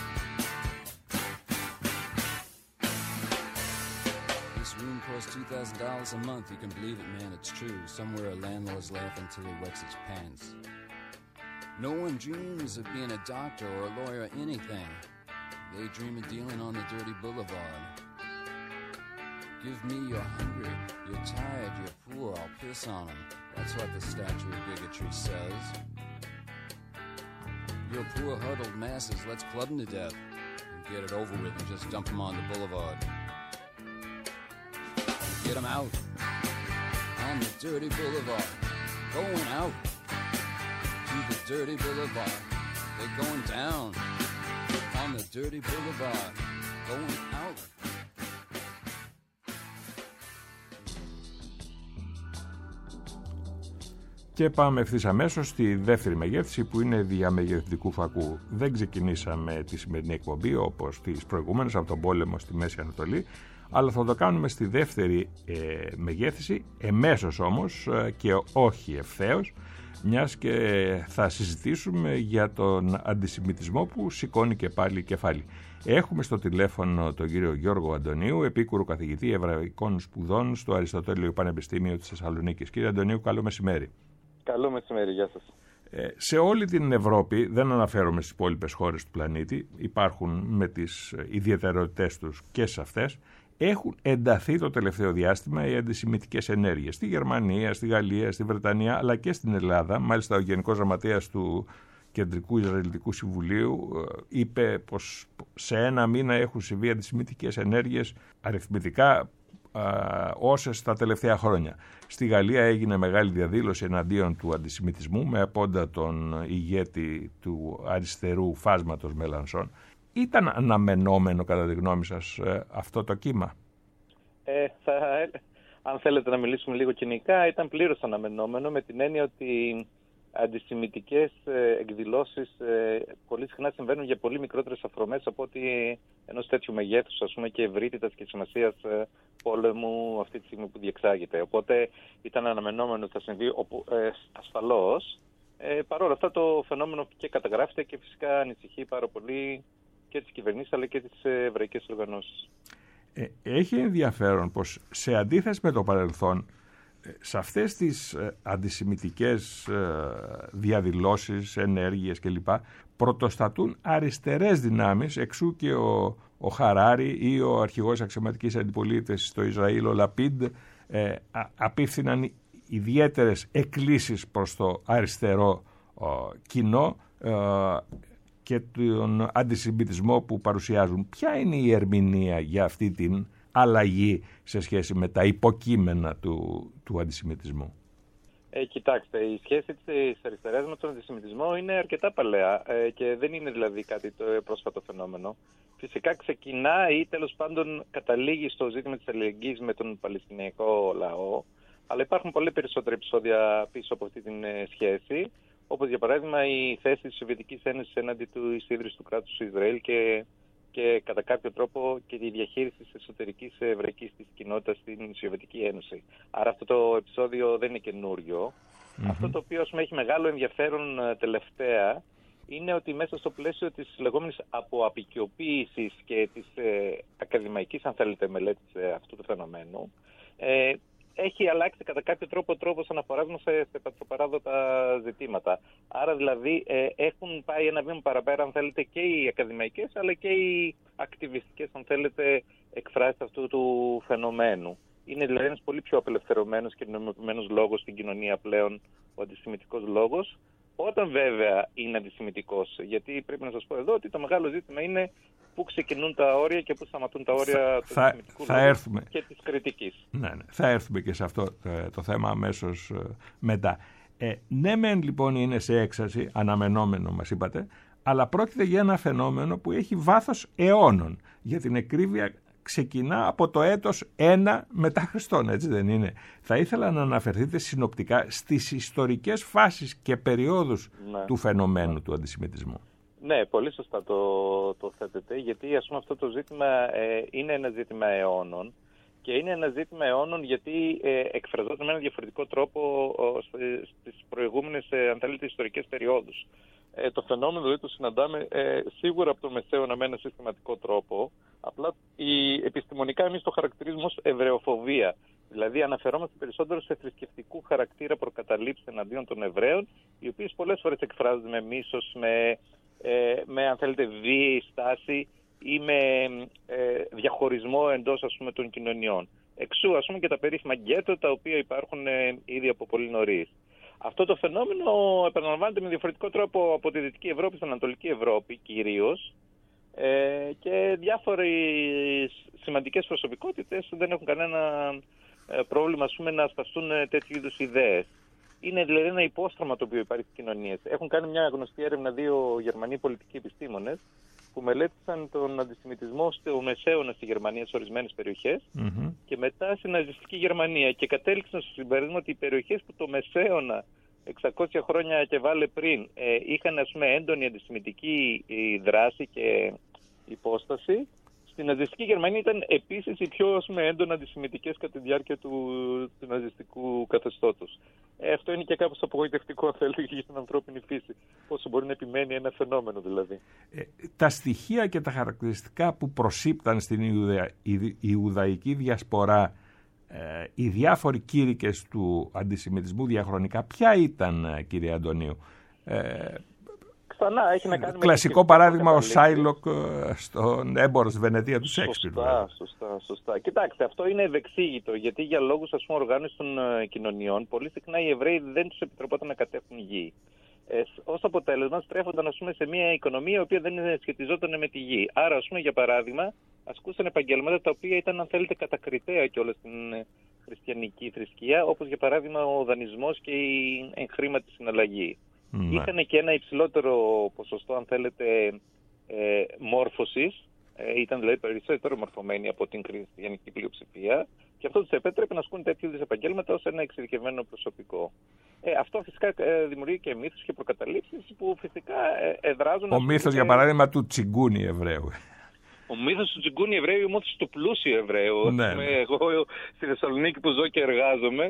This room costs two thousand dollars a month. You can believe it, man, it's true. Somewhere a landlord's laughing till he wets his pants. No one dreams of being a doctor or a lawyer or anything. They dream of dealing on the dirty boulevard. Give me you're hungry, you're tired, you're poor, I'll piss on them. That's what the statue of bigotry says. You're poor huddled masses, let's club them to death and get it over with and just dump them on the boulevard. Get them out on the dirty boulevard. Going out to the dirty boulevard. They're going down on the dirty boulevard. Going out. Και πάμε ευθύς αμέσως στη δεύτερη μεγέθυνση που είναι διαμεγεθυντικού φακού. Δεν ξεκινήσαμε τη σημερινή εκπομπή όπως τις προηγούμενες από τον πόλεμο στη Μέση Ανατολή, αλλά θα το κάνουμε στη δεύτερη ε, μεγέθυνση, εμέσως όμως ε, και όχι ευθέως, μιας και θα συζητήσουμε για τον αντισημιτισμό που σηκώνει και πάλι κεφάλι. Έχουμε στο τηλέφωνο τον κύριο Γιώργο Αντωνίου, επίκουρο καθηγητή Εβραϊκών Σπουδών στο Αριστοτέλειο Πανεπιστήμιο της Θεσσαλονίκης. Κύριε Αντωνίου, καλό μεσημέρι. Καλό μεσημέρι, γεια σας. Ε, σε όλη την Ευρώπη, δεν αναφέρομαι στις υπόλοιπες χώρες του πλανήτη, υπάρχουν με τις ιδιαιτερότητές τους και σε αυτές, έχουν ενταθεί το τελευταίο διάστημα οι αντισημιτικές ενέργειες. Στη Γερμανία, στη Γαλλία, στη Βρετανία, αλλά και στην Ελλάδα. Μάλιστα ο Γενικός Γραμματέας του Κεντρικού Ισραηλιτικού Συμβουλίου είπε πως σε ένα μήνα έχουν συμβεί αντισημιτικές ενέργειες αριθμητικά α, όσες τα τελευταία χρόνια. Στη Γαλλία έγινε μεγάλη διαδήλωση εναντίον του αντισημιτισμού με απόντα τον ηγέτη του αριστερού φάσματος Μελανσόν. Ήταν αναμενόμενο κατά τη γνώμη σας αυτό το κύμα? Ε, θα, αν θέλετε να μιλήσουμε λίγο κοινικά, ήταν πλήρως αναμενόμενο, με την έννοια ότι αντισημιτικές εκδηλώσεις πολύ συχνά συμβαίνουν για πολύ μικρότερες αφορμές από ότι ενός τέτοιου μεγέθους, ας πούμε, και ευρύτητας και σημασίας πόλεμου αυτή τη στιγμή που διεξάγεται. Οπότε ήταν αναμενόμενο ότι θα συμβεί όπου, ε, ασφαλώς. Ε, Παρ' όλα αυτά το φαινόμενο και καταγράφεται και φυσικά ανησυχεί πάρα πολύ και τις κυβερνήσεις αλλά και τις εβραϊκές οργανώσεις. Ε, έχει ενδιαφέρον πως σε αντίθεση με το παρελθόν, σε αυτές τις αντισημιτικές διαδηλώσεις, ενέργειες κλπ. Πρωτοστατούν αριστερές δυνάμεις, εξού και ο, ο Χαράρι ή ο αρχηγός αξιωματικής αντιπολίτευσης στο Ισραήλ, ο Λαπίντ, ε, α, απίφθηναν ιδιαίτερες εκκλήσεις προς το αριστερό ο, κοινό ε, και τον αντισημιτισμό που παρουσιάζουν. Ποια είναι η ερμηνεία για αυτή την αλλαγή σε σχέση με τα υποκείμενα του, του αντισημιτισμού? Ε, κοιτάξτε, η σχέση της αριστεράς με τον αντισημιτισμό είναι αρκετά παλαιά ε, και δεν είναι δηλαδή κάτι το πρόσφατο φαινόμενο. Φυσικά ξεκινάει ή τέλος πάντων καταλήγει στο ζήτημα της αλληλεγγύης με τον Παλαιστινιακό λαό, αλλά υπάρχουν πολύ περισσότερα επεισόδια πίσω από αυτή την ε, σχέση, όπως για παράδειγμα η θέση της Σοβιετικής Ένωσης έναντι του εισίδρυσης του κράτους του Ισραήλ και και κατά κάποιο τρόπο και τη διαχείριση της εσωτερικής εβραϊκής της κοινότητας στην Σοβιετική Ένωση. Άρα αυτό το επεισόδιο δεν είναι καινούριο. Mm-hmm. Αυτό το οποίο, ας πούμε, έχει μεγάλο ενδιαφέρον τελευταία είναι ότι μέσα στο πλαίσιο της λεγόμενης αποαπικιοποίησης και της ε, ακαδημαϊκής, αν θέλετε, μελέτης ε, αυτού του φαινομένου, ε, έχει αλλάξει κατά κάποιο τρόπο τρόπος αναφοράς μας σε, σε πατροπαράδοτα ζητήματα. Άρα δηλαδή ε, έχουν πάει ένα βήμα παραπέρα, αν θέλετε, και οι ακαδημαϊκές αλλά και οι ακτιβιστικές, αν θέλετε, εκφράσεις αυτού του φαινομένου. Είναι δηλαδή ένας πολύ πιο απελευθερωμένος και νομιμοποιημένος λόγος στην κοινωνία πλέον, ο αντισημιτικός λόγος, όταν βέβαια είναι αντισημιτικός. Γιατί πρέπει να σας πω εδώ ότι το μεγάλο ζήτημα είναι πού ξεκινούν τα όρια και πού σταματούν τα όρια του αντισημιτικού λόγου και της κριτικής. Ναι, ναι. Θα έρθουμε και σε αυτό ε, το θέμα αμέσως ε, μετά. Ε, ναι, μεν λοιπόν είναι σε έξαρση, αναμενόμενο μας είπατε, αλλά πρόκειται για ένα φαινόμενο που έχει βάθος αιώνων. Για την ακρίβεια ξεκινά από το έτος ένα μετά Χριστόν, έτσι δεν είναι? Θα ήθελα να αναφερθείτε συνοπτικά στις ιστορικές φάσεις και περιόδους ναι. του φαινομένου ναι. του αντισημιτισμού. Ναι, πολύ σωστά το, το θέτετε, γιατί ας πούμε αυτό το ζήτημα ε, είναι ένα ζήτημα αιώνων και είναι ένα ζήτημα αιώνων γιατί ε, εκφραζόταν με ένα διαφορετικό τρόπο ε, στις προηγούμενες, ε, αν θέλετε, ιστορικές περιόδους. Ε, το φαινόμενο δηλαδή το συναντάμε ε, σίγουρα από το Μεσαίωνα με ένα συστηματικό τρόπο, απλά η, επιστημονικά εμείς το χαρακτηρίζουμε ως εβραιοφοβία. Δηλαδή αναφερόμαστε περισσότερο σε θρησκευτικού χαρακτήρα προκαταλήψεις εναντίον των Εβραίων, οι οποίες πολλές φορές εκφράζονται με μίσος, με, ε, με αν θέλετε βίαιη στάση ή με ε, διαχωρισμό εντός, ας πούμε, των κοινωνιών. Εξού, ας πούμε, και τα περίφημα γκέτο, τα οποία υπάρχουν ε, ήδη από πολύ νωρίς. Αυτό το φαινόμενο επαναλαμβάνεται με διαφορετικό τρόπο από τη Δυτική Ευρώπη στην Ανατολική Ευρώπη κυρίως ε, και διάφορες σημαντικές προσωπικότητες δεν έχουν κανένα ε, πρόβλημα, ας πούμε, να ασπαστούν ε, τέτοιου είδους ιδέες. Είναι δηλαδή ένα υπόστρωμα το οποίο υπάρχει στις κοινωνίες. Έχουν κάνει μια γνωστή έρευνα δύο Γερμανοί πολιτικοί επιστήμονες που μελέτησαν τον αντισημιτισμό στο Μεσαίωνα στη Γερμανία σε ορισμένες περιοχές mm-hmm. και μετά στην ναζιστική Γερμανία και κατέληξαν στο συμπέρασμα ότι οι περιοχές που το Μεσαίωνα εξακόσια χρόνια και βάλε πριν ε, είχαν, ας πούμε, έντονη αντισημιτική δράση και υπόσταση, στην ναζιστική Γερμανία ήταν επίσης οι πιο, ας πούμε, έντονα αντισημιτικές κατά τη διάρκεια του, του ναζιστικού καθεστώτος. Ε, αυτό είναι και κάπως απογοητευτικό, αν θέλετε, για την ανθρώπινη φύση. Πόσο μπορεί να επιμένει ένα φαινόμενο δηλαδή. Ε, τα στοιχεία και τα χαρακτηριστικά που προσήπταν στην Ιουδα... Ιουδαϊκή διασπορά, ε, οι διάφοροι κήρυκες του αντισημιτισμού διαχρονικά, ποια ήταν, κύριε Αντωνίου? Ε, Ξανά, έχει να κάνει κλασικό με παράδειγμα ο Σάιλοκ στον Έμπορο στη Βενετία του Σέξπιρ. Σωστά, σωστά, σωστά. Κοιτάξτε, αυτό είναι ευεξήγητο, γιατί για λόγους, ας πούμε, οργάνωσης των uh, κοινωνιών, πολύ συχνά οι Εβραίοι δεν τους επιτρεπόταν να κατέχουν γη. Ε, ως αποτέλεσμα στρέφονταν, ας πούμε, σε μια οικονομία η οποία δεν σχετιζόταν με τη γη. Άρα, ας πούμε, για παράδειγμα, ασκούσαν επαγγέλματα τα οποία ήταν, αν θέλετε, κατακριτέα κιόλας στην χριστιανική θρησκεία, όπως για παράδειγμα ο δανεισμός και η εγχρήματη συναλλαγή. Mm, είχαν και ένα υψηλότερο ποσοστό, αν θέλετε, ε, μόρφωσης, ε, ήταν δηλαδή περισσότερο μορφωμένοι από την χριστιανική πλειοψηφία και αυτό τους επέτρεπε να ασκούν τέτοιου είδους επαγγέλματα ως ένα εξειδικευμένο προσωπικό. Ε, αυτό φυσικά ε, δημιουργεί και μύθους και προκαταλήψεις που φυσικά ε, εδράζουν... Ο μύθος, για παράδειγμα, του τσιγκούνι Εβραίου. Ο μύθος του τσιγκούνι Εβραίου, ο μύθος του πλούσιου Εβραίου. Ναι, ναι. Εγώ στη Θεσσαλονίκη που ζω και εργάζομαι,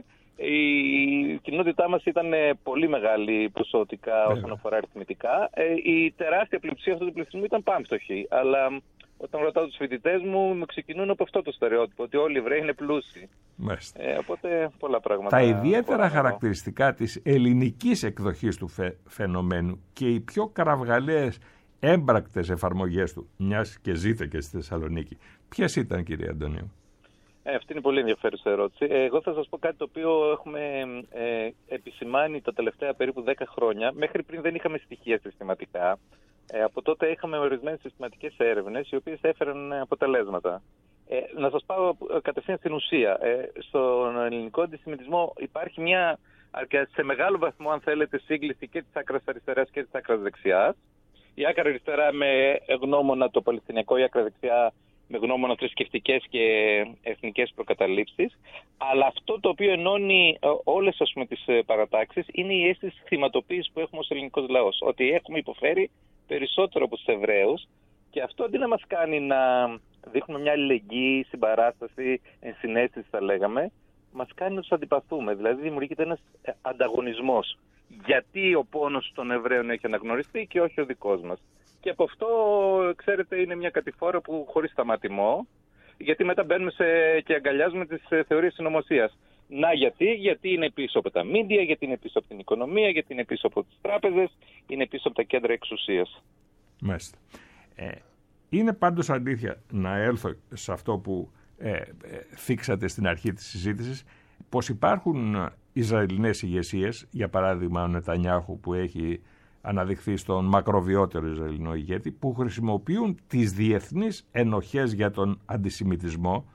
η κοινότητά μας ήταν πολύ μεγάλη ποσοτικά όσον αφορά αριθμητικά. Η τεράστια πλειοψηφία αυτού του πληθυσμού ήταν πάμπτωχοι. Αλλά όταν ρωτάω τους φοιτητές μου, μου ξεκινούν από αυτό το στερεότυπο, ότι όλοι οι Εβραίοι είναι πλούσιοι. Ε, οπότε πολλά πράγματα. Τα ιδιαίτερα χαρακτηριστικά της ελληνικής εκδοχής του φαι, φαινομένου και οι πιο κραυγαλαίες έμπρακτες εφαρμογές του, μιας και ζείτε και στη Θεσσαλονίκη, ποιες ήταν, κύριε Αντωνίου? Ε, αυτή είναι πολύ ενδιαφέρουσα ερώτηση. Ε, εγώ θα σας πω κάτι το οποίο έχουμε ε, επισημάνει τα τελευταία περίπου δέκα χρόνια. Μέχρι πριν δεν είχαμε στοιχεία συστηματικά. Ε, από τότε είχαμε ορισμένες συστηματικές έρευνες, οι οποίες έφεραν αποτελέσματα. Ε, να σας πάω κατευθείαν στην ουσία. Ε, στον ελληνικό αντισημιτισμό υπάρχει μια, σε μεγάλο βαθμό, αν θέλετε, σύγκληση και της άκρας αριστεράς και της άκρας δεξιάς. Η άκρα αριστερά με γνώμονα το παλαιστινιακό, η άκρα δεξιά με γνώμονα θρησκευτικές και εθνικές προκαταλήψεις. Αλλά αυτό το οποίο ενώνει όλες, ας πούμε, τις παρατάξεις είναι η αίσθηση θυματοποίησης που έχουμε ως ελληνικός λαός. Ότι έχουμε υποφέρει περισσότερο από τους Εβραίους και αυτό αντί να μας κάνει να δείχνουμε μια αλληλεγγύη, συμπαράσταση, ενσυναίσθηση θα λέγαμε, μας κάνει να τους αντιπαθούμε. Δηλαδή δημιουργείται ένας ανταγωνισμός. Γιατί ο πόνος των Εβραίων έχει αναγνωριστεί και όχι ο δικός μας. Και από αυτό, ξέρετε, είναι μια κατηφόρα που χωρίς σταματημό, γιατί μετά μπαίνουμε σε, και αγκαλιάζουμε τις θεωρίες συνωμοσίας. Να γιατί, γιατί είναι πίσω από τα μίντια, γιατί είναι πίσω από την οικονομία, γιατί είναι πίσω από τις τράπεζες, είναι πίσω από τα κέντρα εξουσίας. Μάλιστα. Ε, είναι πάντως αλήθεια, να έλθω σε αυτό που ε, ε, θίξατε στην αρχή της συζήτησης, πως υπάρχουν Ισραηλινές ηγεσίες, για παράδειγμα ο Νετανιάχου που έχει αναδειχθεί στον μακροβιότερο Ισραηλινό ηγέτη, που χρησιμοποιούν τις διεθνείς ενοχές για τον αντισημιτισμό,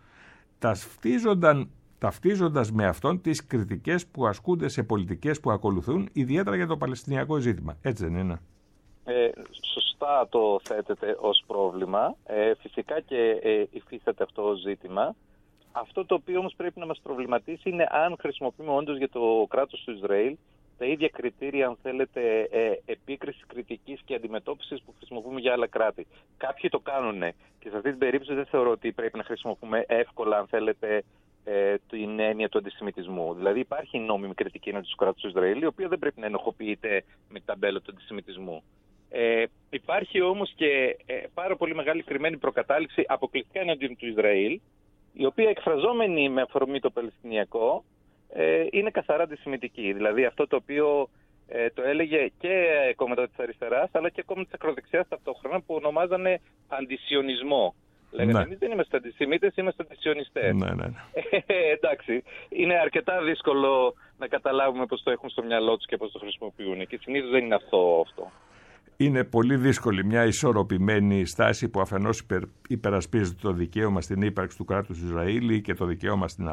ταυτίζονταν, ταυτίζοντας με αυτόν τις κριτικές που ασκούνται σε πολιτικές που ακολουθούν, ιδιαίτερα για το παλαιστινιακό ζήτημα. Έτσι δεν είναι? Ε, σωστά το θέτετε ως πρόβλημα. Ε, φυσικά και ε, υφίσταται αυτό το ζήτημα. Αυτό το οποίο όμως πρέπει να μας προβληματίσει είναι αν χρησιμοποιούμε όντως για το κράτος του Ισραήλ τα ίδια κριτήρια, αν θέλετε, ε, επίκρισης, κριτικής και αντιμετώπισης που χρησιμοποιούμε για άλλα κράτη. Κάποιοι το κάνουν και σε αυτή την περίπτωση δεν θεωρώ ότι πρέπει να χρησιμοποιούμε εύκολα, αν θέλετε, ε, την έννοια του αντισημιτισμού. Δηλαδή υπάρχει νόμιμη κριτική εναντίον του κράτους του Ισραήλ, η οποία δεν πρέπει να ενοχοποιείται με την ταμπέλα του αντισημιτισμού. Ε, υπάρχει όμως και ε, πάρα πολύ μεγάλη κρυμμένη προκατάληψη αποκλειστικά εναντίον του Ισραήλ, η οποία εκφραζόμενη με αφορμή το Παλαιστινιακό ε, είναι καθαρά αντισημιτική. Δηλαδή αυτό το οποίο ε, το έλεγε και κόμματα της αριστεράς αλλά και κόμματα της ακροδεξιάς ταυτόχρονα που ονομάζανε αντισιωνισμό. Λέγανε ναι. Εμείς δεν είμαστε αντισημίτες, είμαστε αντισιωνιστές. Ναι, ναι. Ε, εντάξει, είναι αρκετά δύσκολο να καταλάβουμε πώς το έχουν στο μυαλό τους και πώς το χρησιμοποιούν και συνήθως δεν είναι αυτό αυτό. Είναι πολύ δύσκολη μια ισορροπημένη στάση που αφενός υπερ, υπερασπίζεται το δικαίωμα στην ύπαρξη του κράτους του Ισραήλ και το δικαίωμα στην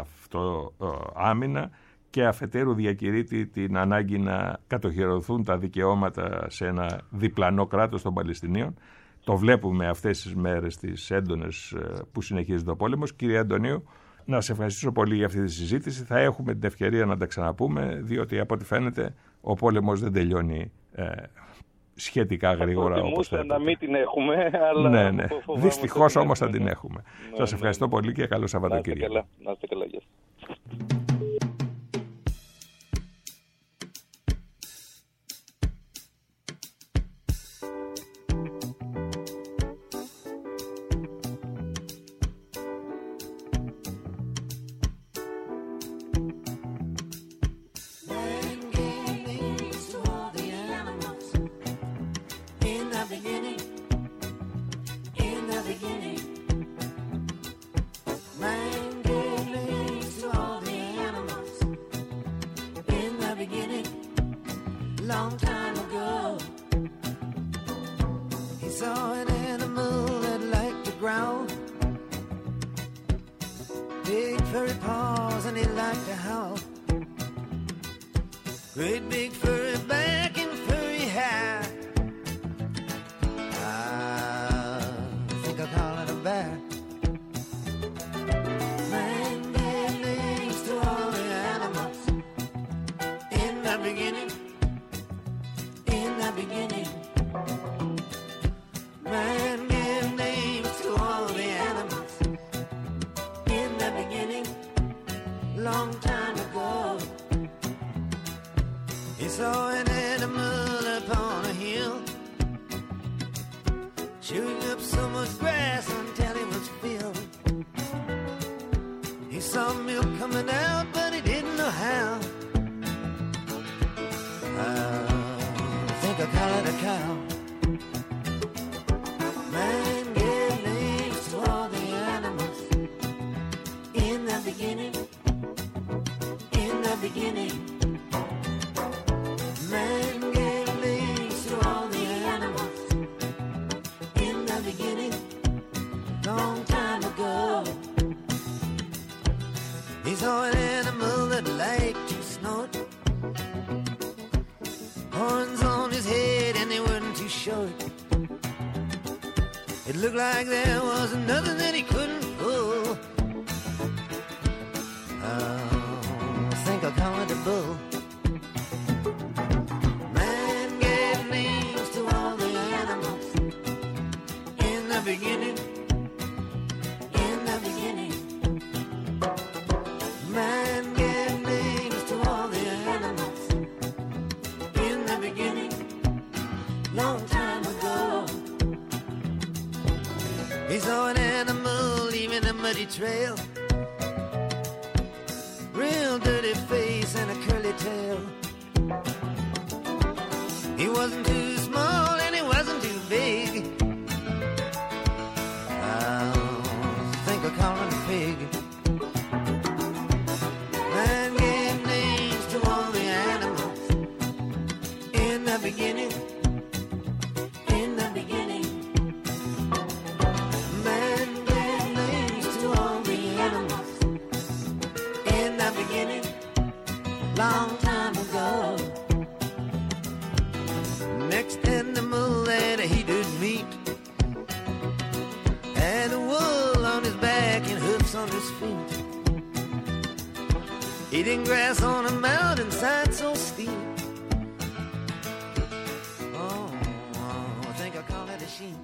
αυτοάμυνα και αφετέρου διακηρύττει την ανάγκη να κατοχυρωθούν τα δικαιώματα σε ένα διπλανό κράτος των Παλαιστινίων. Το βλέπουμε αυτές τις μέρες τις έντονες που συνεχίζεται ο πόλεμος. Κύριε Αντωνίου, να σε ευχαριστήσω πολύ για αυτή τη συζήτηση. Θα έχουμε την ευκαιρία να τα ξαναπούμε, διότι από ό,τι φαίνεται ο πόλεμος δεν τελειώνει ε, σχετικά γρήγορα όπως θα να μην την έχουμε, αλλά ναι, ναι. Δυστυχώς όμως θα την έχουμε. Ναι, σας ευχαριστώ ναι, ναι. πολύ και καλό Σαββατοκύριακο. Να είστε καλά. Γεια σας. Great big furry back and furry hair. I beginning, in the beginning, man gave names to all the animals. In the beginning, long time ago, he saw an animal upon a hill, chewing up so much grass until it was filled. He saw milk coming out, but he didn't know how. I think I call it a cow. Man gave names to all the animals. In the beginning, in the beginning, man gave names to all the animals. In the beginning, long time ago, he saw an animal that liked to snort, horns on his head and they weren't too short. It looked like there was nothing that he couldn't pull. Oh, I think I'll call it a bull. Man gave names to all the animals. In the beginning, in the beginning, man gave names to all the animals. In the beginning, long time ago, he saw an animal leaving a muddy trail, real dirty face and a curly tail. He wasn't too small and he wasn't too big. I think I'll call him a pig. Man gave names to all the animals. In the beginning, in the beginning, man gave names to all the animals. In the beginning, long time ago. Next animal that he did meet had a wool on his back and hoofs on his feet, eating grass on a mountainside so steep. Oh, oh, I think I call it a sheep.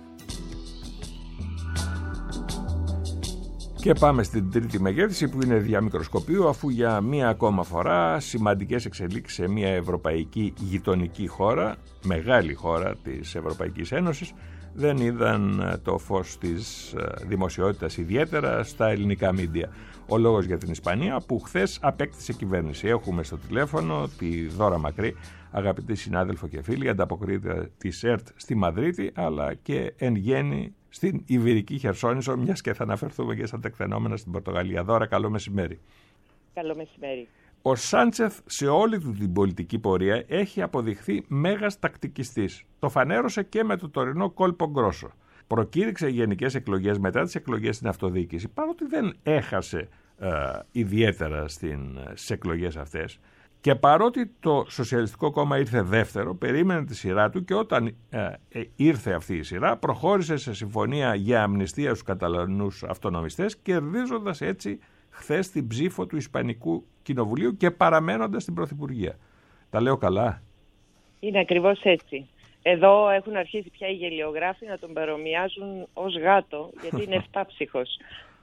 Και πάμε στην τρίτη μεγέθυνση που είναι διαμικροσκοπίου, αφού για μία ακόμα φορά σημαντικές εξελίξεις σε μια ευρωπαϊκή γειτονική χώρα, μεγάλη χώρα της Ευρωπαϊκής Ένωσης, δεν είδαν το φως της δημοσιότητας ιδιαίτερα στα ελληνικά μίντια. Ο λόγος για την Ισπανία που χθες απέκτησε κυβέρνηση. Έχουμε στο τηλέφωνο τη Δώρα Μακρύ, αγαπητή συνάδελφο και φίλη, ανταποκρίτρια της ΕΡΤ στη Μαδρίτη, αλλά και εν γέννη στην Ιβηρική Χερσόνησο, μιας και θα αναφερθούμε και στα τεκτενόμενα στην Πορτογαλία. Δώρα, καλό μεσημέρι. Καλό μεσημέρι. Ο Σάντσεθ σε όλη του την πολιτική πορεία έχει αποδειχθεί μέγας τακτικιστής. Το φανέρωσε και με το τωρινό κόλπο γκρόσο. Προκήρυξε γενικές εκλογές μετά τις εκλογές στην αυτοδιοίκηση, παρότι δεν έχασε ε, ιδιαίτερα στις εκλογές αυτές. Και παρότι το Σοσιαλιστικό Κόμμα ήρθε δεύτερο, περίμενε τη σειρά του και όταν ε, ε, ήρθε αυτή η σειρά προχώρησε σε συμφωνία για αμνηστία στους Καταλανούς αυτονομιστές, κερδίζοντας έτσι χθες την ψήφο του Ισπανικού Κοινοβουλίου και παραμένοντας στην Πρωθυπουργία. Τα λέω καλά? Είναι ακριβώς έτσι. Εδώ έχουν αρχίσει πια οι γελιογράφοι να τον παρομοιάζουν ως γάτο, γιατί είναι εφτάψυχος.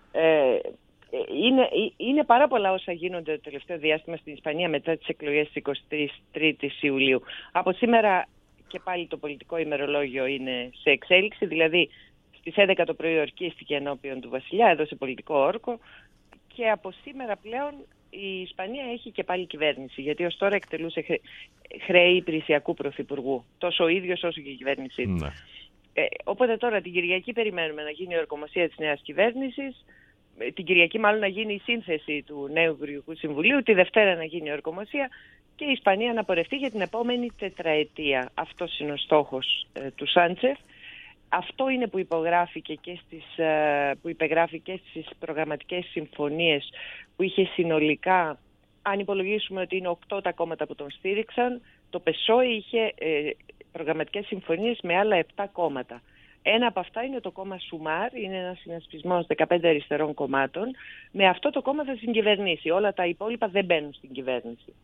Ε, είναι, είναι πάρα πολλά όσα γίνονται το τελευταίο διάστημα στην Ισπανία μετά τις εκλογές της εικοστής τρίτης Ιουλίου. Από σήμερα και πάλι το πολιτικό ημερολόγιο είναι σε εξέλιξη, δηλαδή στις έντεκα το πρωί ορκίστηκε ενώπιον του βασιλιά, έδωσε πολιτικό όρκο και από σήμερα πλέον η Ισπανία έχει και πάλι κυβέρνηση, γιατί ως τώρα εκτελούσε χρέη υπηρεσιακού πρωθυπουργού, τόσο ο ίδιος όσο και η κυβέρνησή του. Ναι. Ε, οπότε τώρα την Κυριακή περιμένουμε να γίνει η ορκομοσία της νέας κυβέρνησης, την Κυριακή μάλλον να γίνει η σύνθεση του νέου Υπουργικού Συμβουλίου, τη Δευτέρα να γίνει η ορκομοσία και η Ισπανία να πορευτεί για την επόμενη τετραετία. Αυτός είναι ο στόχος ε, του Σάντσεφ. Αυτό είναι που υπογράφηκε και στις, που υπεγράφει και στις προγραμματικές συμφωνίες που είχε συνολικά, αν υπολογίσουμε ότι είναι οκτώ τα κόμματα που τον στήριξαν, το ΠΕΣΟΕ είχε προγραμματικές συμφωνίες με άλλα επτά κόμματα. Ένα από αυτά είναι το κόμμα Σουμάρ, είναι ένας συνασπισμός δεκαπέντε αριστερών κομμάτων. Με αυτό το κόμμα θα συγκυβερνήσει. Όλα τα υπόλοιπα δεν μπαίνουν στην κυβέρνηση.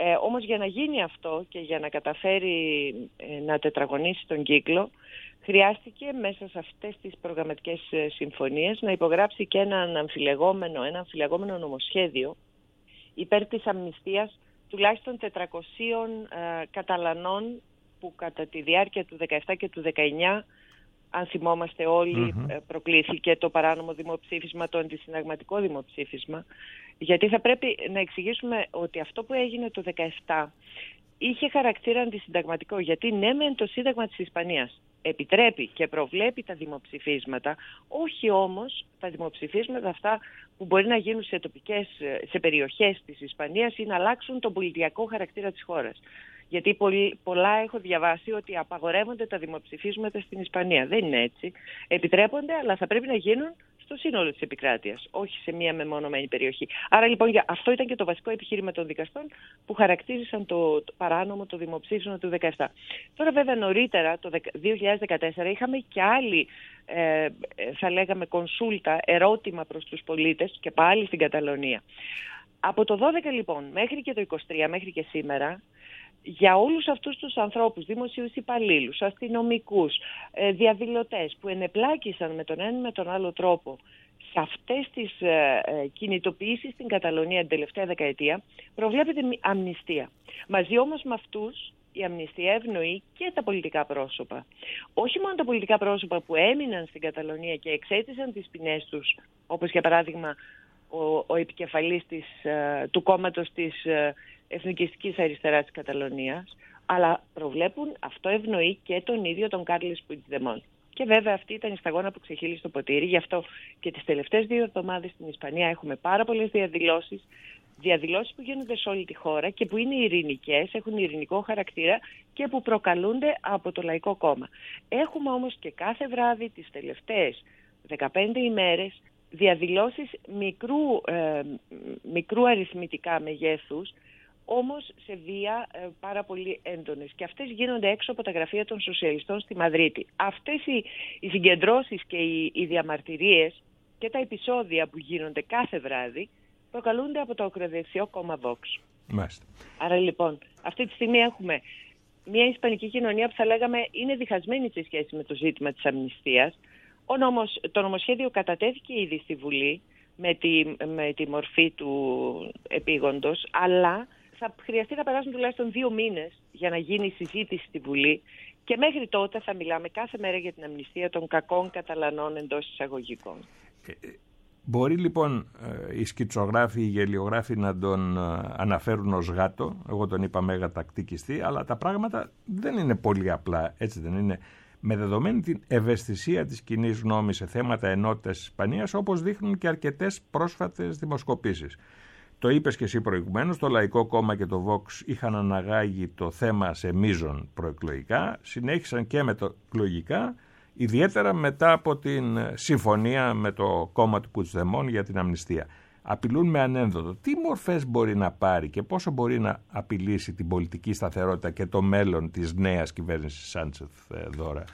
Ε, όμως για να γίνει αυτό και για να καταφέρει ε, να τετραγωνίσει τον κύκλο, χρειάστηκε μέσα σε αυτές τις προγραμματικές συμφωνίες να υπογράψει και ένα αμφιλεγόμενο, ένα αμφιλεγόμενο νομοσχέδιο υπέρ της αμνηστίας τουλάχιστον τετρακοσίων ε, Καταλανών που κατά τη διάρκεια του δεκαεπτά και του δεκαεννιά, αν θυμόμαστε όλοι, mm-hmm. προκλήθηκε το παράνομο δημοψήφισμα, το αντισυνταγματικό δημοψήφισμα. Γιατί θα πρέπει να εξηγήσουμε ότι αυτό που έγινε το δεκαεπτά είχε χαρακτήρα αντισυνταγματικό. Γιατί ναι μεν το Σύνταγμα της Ισπανίας επιτρέπει και προβλέπει τα δημοψηφίσματα, όχι όμως τα δημοψηφίσματα αυτά που μπορεί να γίνουν σε τοπικές, σε περιοχές της Ισπανίας ή να αλλάξουν τον πολιτιακό χαρακτήρα της χώρας. Γιατί πολλοί, πολλά έχω διαβάσει ότι απαγορεύονται τα δημοψηφίσματα στην Ισπανία. Δεν είναι έτσι. Επιτρέπονται, αλλά θα πρέπει να γίνουν στο σύνολο της επικράτειας, όχι σε μία μεμονωμένη περιοχή. Άρα λοιπόν αυτό ήταν και το βασικό επιχείρημα των δικαστών που χαρακτήρισαν το, το παράνομο το δημοψήφισμα του δεκαεπτά. Τώρα βέβαια νωρίτερα, το δύο χιλιάδες δεκατέσσερα, είχαμε και άλλη, ε, θα λέγαμε, κονσούλτα, ερώτημα προς τους πολίτες και πάλι στην Καταλωνία. Από το δώδεκα λοιπόν μέχρι και το είκοσι τρία, μέχρι και σήμερα, για όλους αυτούς τους ανθρώπους, δημοσίους υπαλλήλους, αστυνομικούς, διαδηλωτές που ενεπλάκησαν με τον ένα ή με τον άλλο τρόπο σε αυτές τις κινητοποιήσεις στην Καταλωνία την τελευταία δεκαετία, προβλέπεται αμνηστία. Μαζί όμως με αυτούς η αμνηστία ευνοεί και τα πολιτικά πρόσωπα. Όχι μόνο τα πολιτικά πρόσωπα που έμειναν στην Καταλωνία και εξέτησαν τις ποινές τους, όπως για παράδειγμα ο, ο επικεφαλής της, του κόμματος της Εθνικιστικής Αριστεράς της Καταλωνίας, αλλά προβλέπουν, αυτό ευνοεί και τον ίδιο τον Κάρλες Πουιτζδεμόν. Και βέβαια αυτή ήταν η σταγόνα που ξεχύλισε το ποτήρι, γι' αυτό και τις τελευταίες δύο εβδομάδες στην Ισπανία έχουμε πάρα πολλές διαδηλώσεις, διαδηλώσεις που γίνονται σε όλη τη χώρα και που είναι ειρηνικές, έχουν ειρηνικό χαρακτήρα και που προκαλούνται από το Λαϊκό Κόμμα. Έχουμε όμως και κάθε βράδυ τις τελευταίες δεκαπέντε ημέρες διαδηλώσεις μικρού, ε, μικρού αριθμητικά μεγέθους, όμως σε βία ε, πάρα πολύ έντονες. Και αυτές γίνονται έξω από τα γραφεία των σοσιαλιστών στη Μαδρίτη. Αυτές οι, οι συγκεντρώσεις και οι, οι διαμαρτυρίες και τα επεισόδια που γίνονται κάθε βράδυ προκαλούνται από το ακροδεξιό κόμμα Vox. Μάλιστα. Άρα λοιπόν αυτή τη στιγμή έχουμε μια ισπανική κοινωνία που θα λέγαμε είναι διχασμένη σε σχέση με το ζήτημα της αμνηστίας. Ο νόμος, το νομοσχέδιο κατατέθηκε ήδη στη Βουλή με τη, με τη μορφή του επίγοντος, αλλά θα χρειαστεί να περάσουν τουλάχιστον δύο μήνες για να γίνει η συζήτηση στη Βουλή και μέχρι τότε θα μιλάμε κάθε μέρα για την αμνηστία των κακών Καταλανών εντός εισαγωγικών. Ε, μπορεί λοιπόν οι σκητσογράφοι, οι γελιογράφοι να τον αναφέρουν ως γάτο, εγώ τον είπα μέγα τακτικιστή, αλλά τα πράγματα δεν είναι πολύ απλά, έτσι δεν είναι? Με δεδομένη την ευαισθησία της κοινής γνώμης σε θέματα ενότητας της Ισπανίας, όπως δείχνουν και αρκετές πρόσφατες δημοσκοπήσεις. Το είπες και εσύ προηγουμένως, το Λαϊκό Κόμμα και το Vox είχαν αναγάγει το θέμα σε μείζον προεκλογικά, συνέχισαν και μεταεκλογικά, ιδιαίτερα μετά από την συμφωνία με το κόμμα του Πουιτζδεμόν για την αμνηστία. Απειλούν με ανένδοτο. Τι μορφές μπορεί να πάρει και πόσο μπορεί να απειλήσει την πολιτική σταθερότητα και το μέλλον της νέας κυβέρνησης Σάντσεθ Δώρα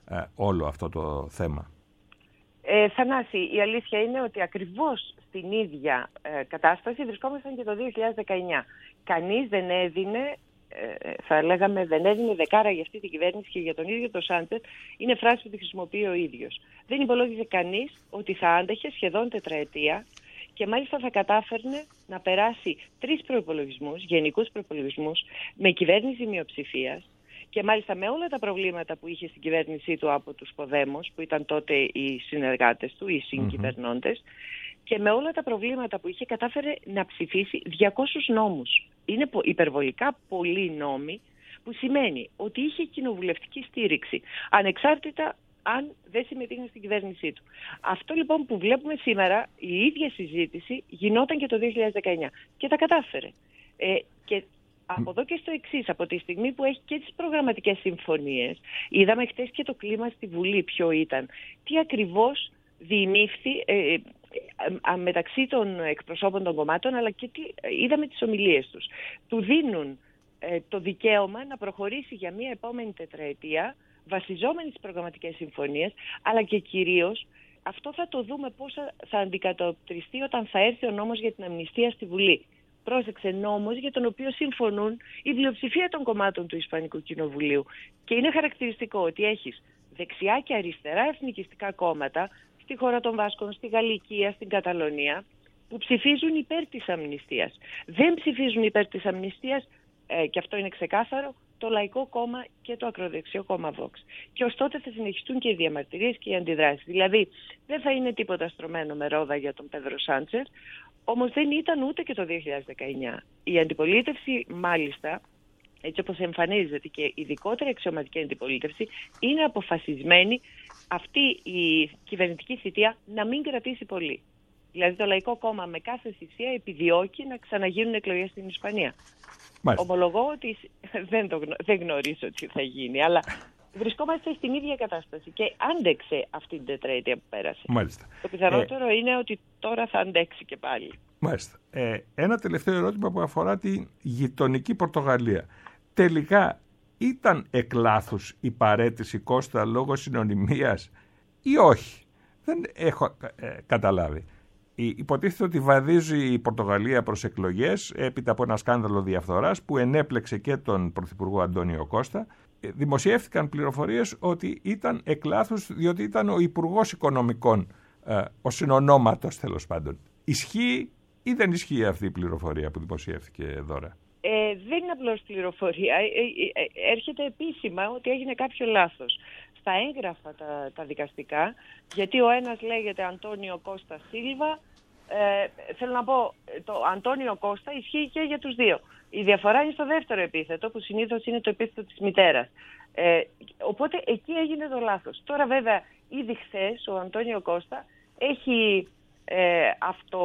όλο αυτό το θέμα? Ε, Θανάση, η αλήθεια είναι ότι ακριβώς στην ίδια ε, κατάσταση βρισκόμασταν και το δύο χιλιάδες δεκαεννιά. Κανείς δεν έδινε, ε, θα λέγαμε, δεν έδινε δεκάρα για αυτή την κυβέρνηση και για τον ίδιο τον Σάντσεθ. Είναι φράση που τη χρησιμοποιεί ο ίδιος. Δεν υπολόγιζε κανείς ότι θα άντεχε σχεδόν τετραετία και μάλιστα θα κατάφερνε να περάσει τρεις προϋπολογισμούς, γενικούς προϋπολογισμούς, με κυβέρνηση μειοψηφίας. Και μάλιστα με όλα τα προβλήματα που είχε στην κυβέρνησή του από τους Ποδέμος, που ήταν τότε οι συνεργάτες του, οι συγκυβερνώντες, mm-hmm. και με όλα τα προβλήματα που είχε, κατάφερε να ψηφίσει διακόσιους νόμους. Είναι υπερβολικά πολλοί νόμοι, που σημαίνει ότι είχε κοινοβουλευτική στήριξη, ανεξάρτητα αν δεν συμμετείχαν στην κυβέρνησή του. Αυτό λοιπόν που βλέπουμε σήμερα, η ίδια συζήτηση γινόταν και το δύο χιλιάδες δεκαεννιά και τα κατάφερε. Ε, και από εδώ και στο εξής, από τη στιγμή που έχει και τις προγραμματικές συμφωνίες, είδαμε χτες και το κλίμα στη Βουλή ποιο ήταν, τι ακριβώς διημήφθη ε, ε, ε, μεταξύ των εκπροσώπων των κομμάτων, αλλά και τι, ε, είδαμε τις ομιλίες τους. Του δίνουν ε, το δικαίωμα να προχωρήσει για μια επόμενη τετραετία, βασιζόμενοι στις προγραμματικές συμφωνίες, αλλά και κυρίως αυτό θα το δούμε πώς θα αντικατοπτριστεί όταν θα έρθει ο νόμος για την αμνηστία στη Βουλή. πρόσεξε, νόμος για τον οποίο συμφωνούν η πλειοψηφία των κομμάτων του Ισπανικού Κοινοβουλίου. Και είναι χαρακτηριστικό ότι έχεις δεξιά και αριστερά εθνικιστικά κόμματα στη χώρα των Βάσκων, στη Γαλλικία, στην Καταλωνία, που ψηφίζουν υπέρ της αμνηστίας. Δεν ψηφίζουν υπέρ της αμνηστίας, ε, και αυτό είναι ξεκάθαρο, το Λαϊκό Κόμμα και το ακροδεξιό κόμμα Vox. Και ως τότε θα συνεχιστούν και οι διαμαρτυρίες και οι αντιδράσεις. Δηλαδή δεν θα είναι τίποτα στρωμένο με ρόδα για τον Πέδρο Σάντσεφ, όμως δεν ήταν ούτε και το δύο χιλιάδες δεκαεννιά. Η αντιπολίτευση, μάλιστα, έτσι όπως εμφανίζεται και ειδικότερα η αξιωματική αντιπολίτευση, είναι αποφασισμένη αυτή η κυβερνητική θητεία να μην κρατήσει πολύ. Δηλαδή το Λαϊκό Κόμμα με κάθε θυσία επιδιώκει να ξαναγίνουν εκλογές στην Ισπανία. Μάλιστα. Ομολογώ ότι δεν, το, δεν γνωρίζω τι θα γίνει, αλλά βρισκόμαστε στην ίδια κατάσταση και άντεξε αυτή την τετραετία που πέρασε. Μάλιστα. Το πιθανότερο ε... είναι ότι τώρα θα αντέξει και πάλι. Μάλιστα. Ε, ένα τελευταίο ερώτημα που αφορά τη γειτονική Πορτογαλία. Τελικά ήταν εκ λάθους η παραίτηση, Κώστα, λόγω συνωνυμίας ή όχι? Δεν έχω ε, καταλάβει. Υποτίθεται ότι βαδίζει η Πορτογαλία προς εκλογές έπειτα από ένα σκάνδαλο διαφθοράς που ενέπλεξε και τον Πρωθυπουργό Αντώνιο Κώστα. Δημοσιεύτηκαν πληροφορίες ότι ήταν εκ λάθους διότι ήταν ο Υπουργός Οικονομικών, ε, ο συνονόματος τέλος πάντων. Ισχύει ή δεν ισχύει αυτή η πληροφορία που δημοσιεύτηκε δώρα? Ε, δεν είναι απλώς πληροφορία. Ε, ε, ε, έρχεται επίσημα ότι έγινε κάποιο λάθος στα έγγραφα τα, τα δικαστικά, γιατί ο ένας λέγεται Αντώνιο Κώστα Σίλβα. Ε, θέλω να πω, το Αντώνιο Κώστα ισχύει και για τους δύο. Η διαφορά είναι στο δεύτερο επίθετο, που συνήθως είναι το επίθετο της μητέρας. Ε, οπότε εκεί έγινε το λάθος. Τώρα βέβαια ήδη χθες ο Αντώνιο Κώστα έχει ε, αυτό...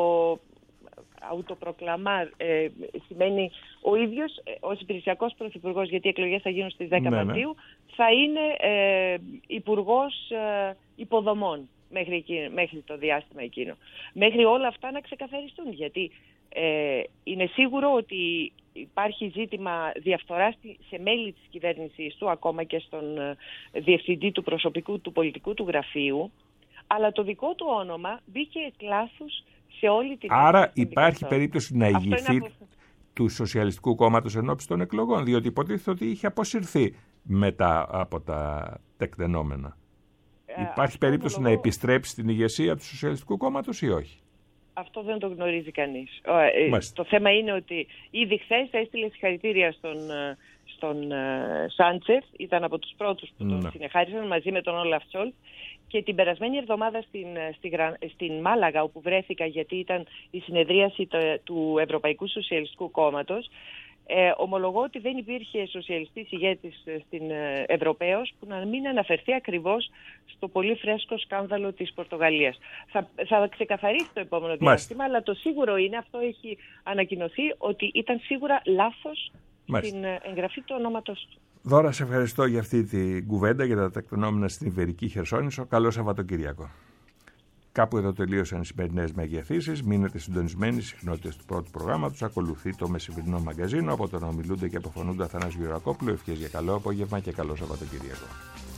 Αυτοπροκλαμάρ, ε, σημαίνει ο ίδιος ε, ως υπηρεσιακός πρωθυπουργός, γιατί οι εκλογές θα γίνουν στις δέκα ναι, Μαρτίου, ναι. θα είναι ε, υπουργός ε, υποδομών μέχρι, εκείνο, μέχρι το διάστημα εκείνο. Μέχρι όλα αυτά να ξεκαθαριστούν, γιατί ε, είναι σίγουρο ότι υπάρχει ζήτημα διαφθοράς σε μέλη της κυβέρνησης του, ακόμα και στον ε, διευθυντή του προσωπικού του πολιτικού του γραφείου, αλλά το δικό του όνομα μπήκε εκ λάθους. Άρα υπάρχει περίπτωση να ηγηθεί από... του Σοσιαλιστικού Κόμματος ενώπιση των εκλογών, διότι υποτίθεται ότι είχε αποσυρθεί μετά από τα τεκτενόμενα. Ε, υπάρχει περίπτωση λόγω... να επιστρέψει στην ηγεσία του Σοσιαλιστικού Κόμματος ή όχι? Αυτό δεν το γνωρίζει κανείς. Ε, το θέμα είναι ότι ήδη χθες έστειλε συγχαρητήρια στον, στον Σάντσεφ, ήταν από τους πρώτους που τον ναι. συνεχάρισαν μαζί με τον Όλαφ Σόλτ. Και την περασμένη εβδομάδα στην, στη, στην Μάλαγα, όπου βρέθηκα γιατί ήταν η συνεδρίαση το, του Ευρωπαϊκού Σοσιαλιστικού Κόμματος, ε, ομολογώ ότι δεν υπήρχε σοσιαλιστής ηγέτης στην ε, Ευρωπαίος που να μην αναφερθεί ακριβώς στο πολύ φρέσκο σκάνδαλο της Πορτογαλίας. Θα, θα ξεκαθαρίσει το επόμενο διάστημα, αλλά το σίγουρο είναι, αυτό έχει ανακοινωθεί, ότι ήταν σίγουρα λάθος Μάλιστα. στην εγγραφή του ονόματος του. Δώρα, σε ευχαριστώ για αυτή την κουβέντα για τα τεκτενόμενα στην Ιβερική Χερσόνησο. Καλό Σαββατοκύριακο. Κάπου εδώ τελείωσαν οι σημερινές μεγεθύσεις. Μείνετε συντονισμένοι στις συχνότητες του πρώτου προγράμματος. Ακολουθεί το μεσημερινό μαγκαζίνο από τον ομιλούνται και αποφωνούνται Αθανάσιο Γεωργακόπουλο. Ευχές για καλό απόγευμα και καλό Σαββατοκύριακο.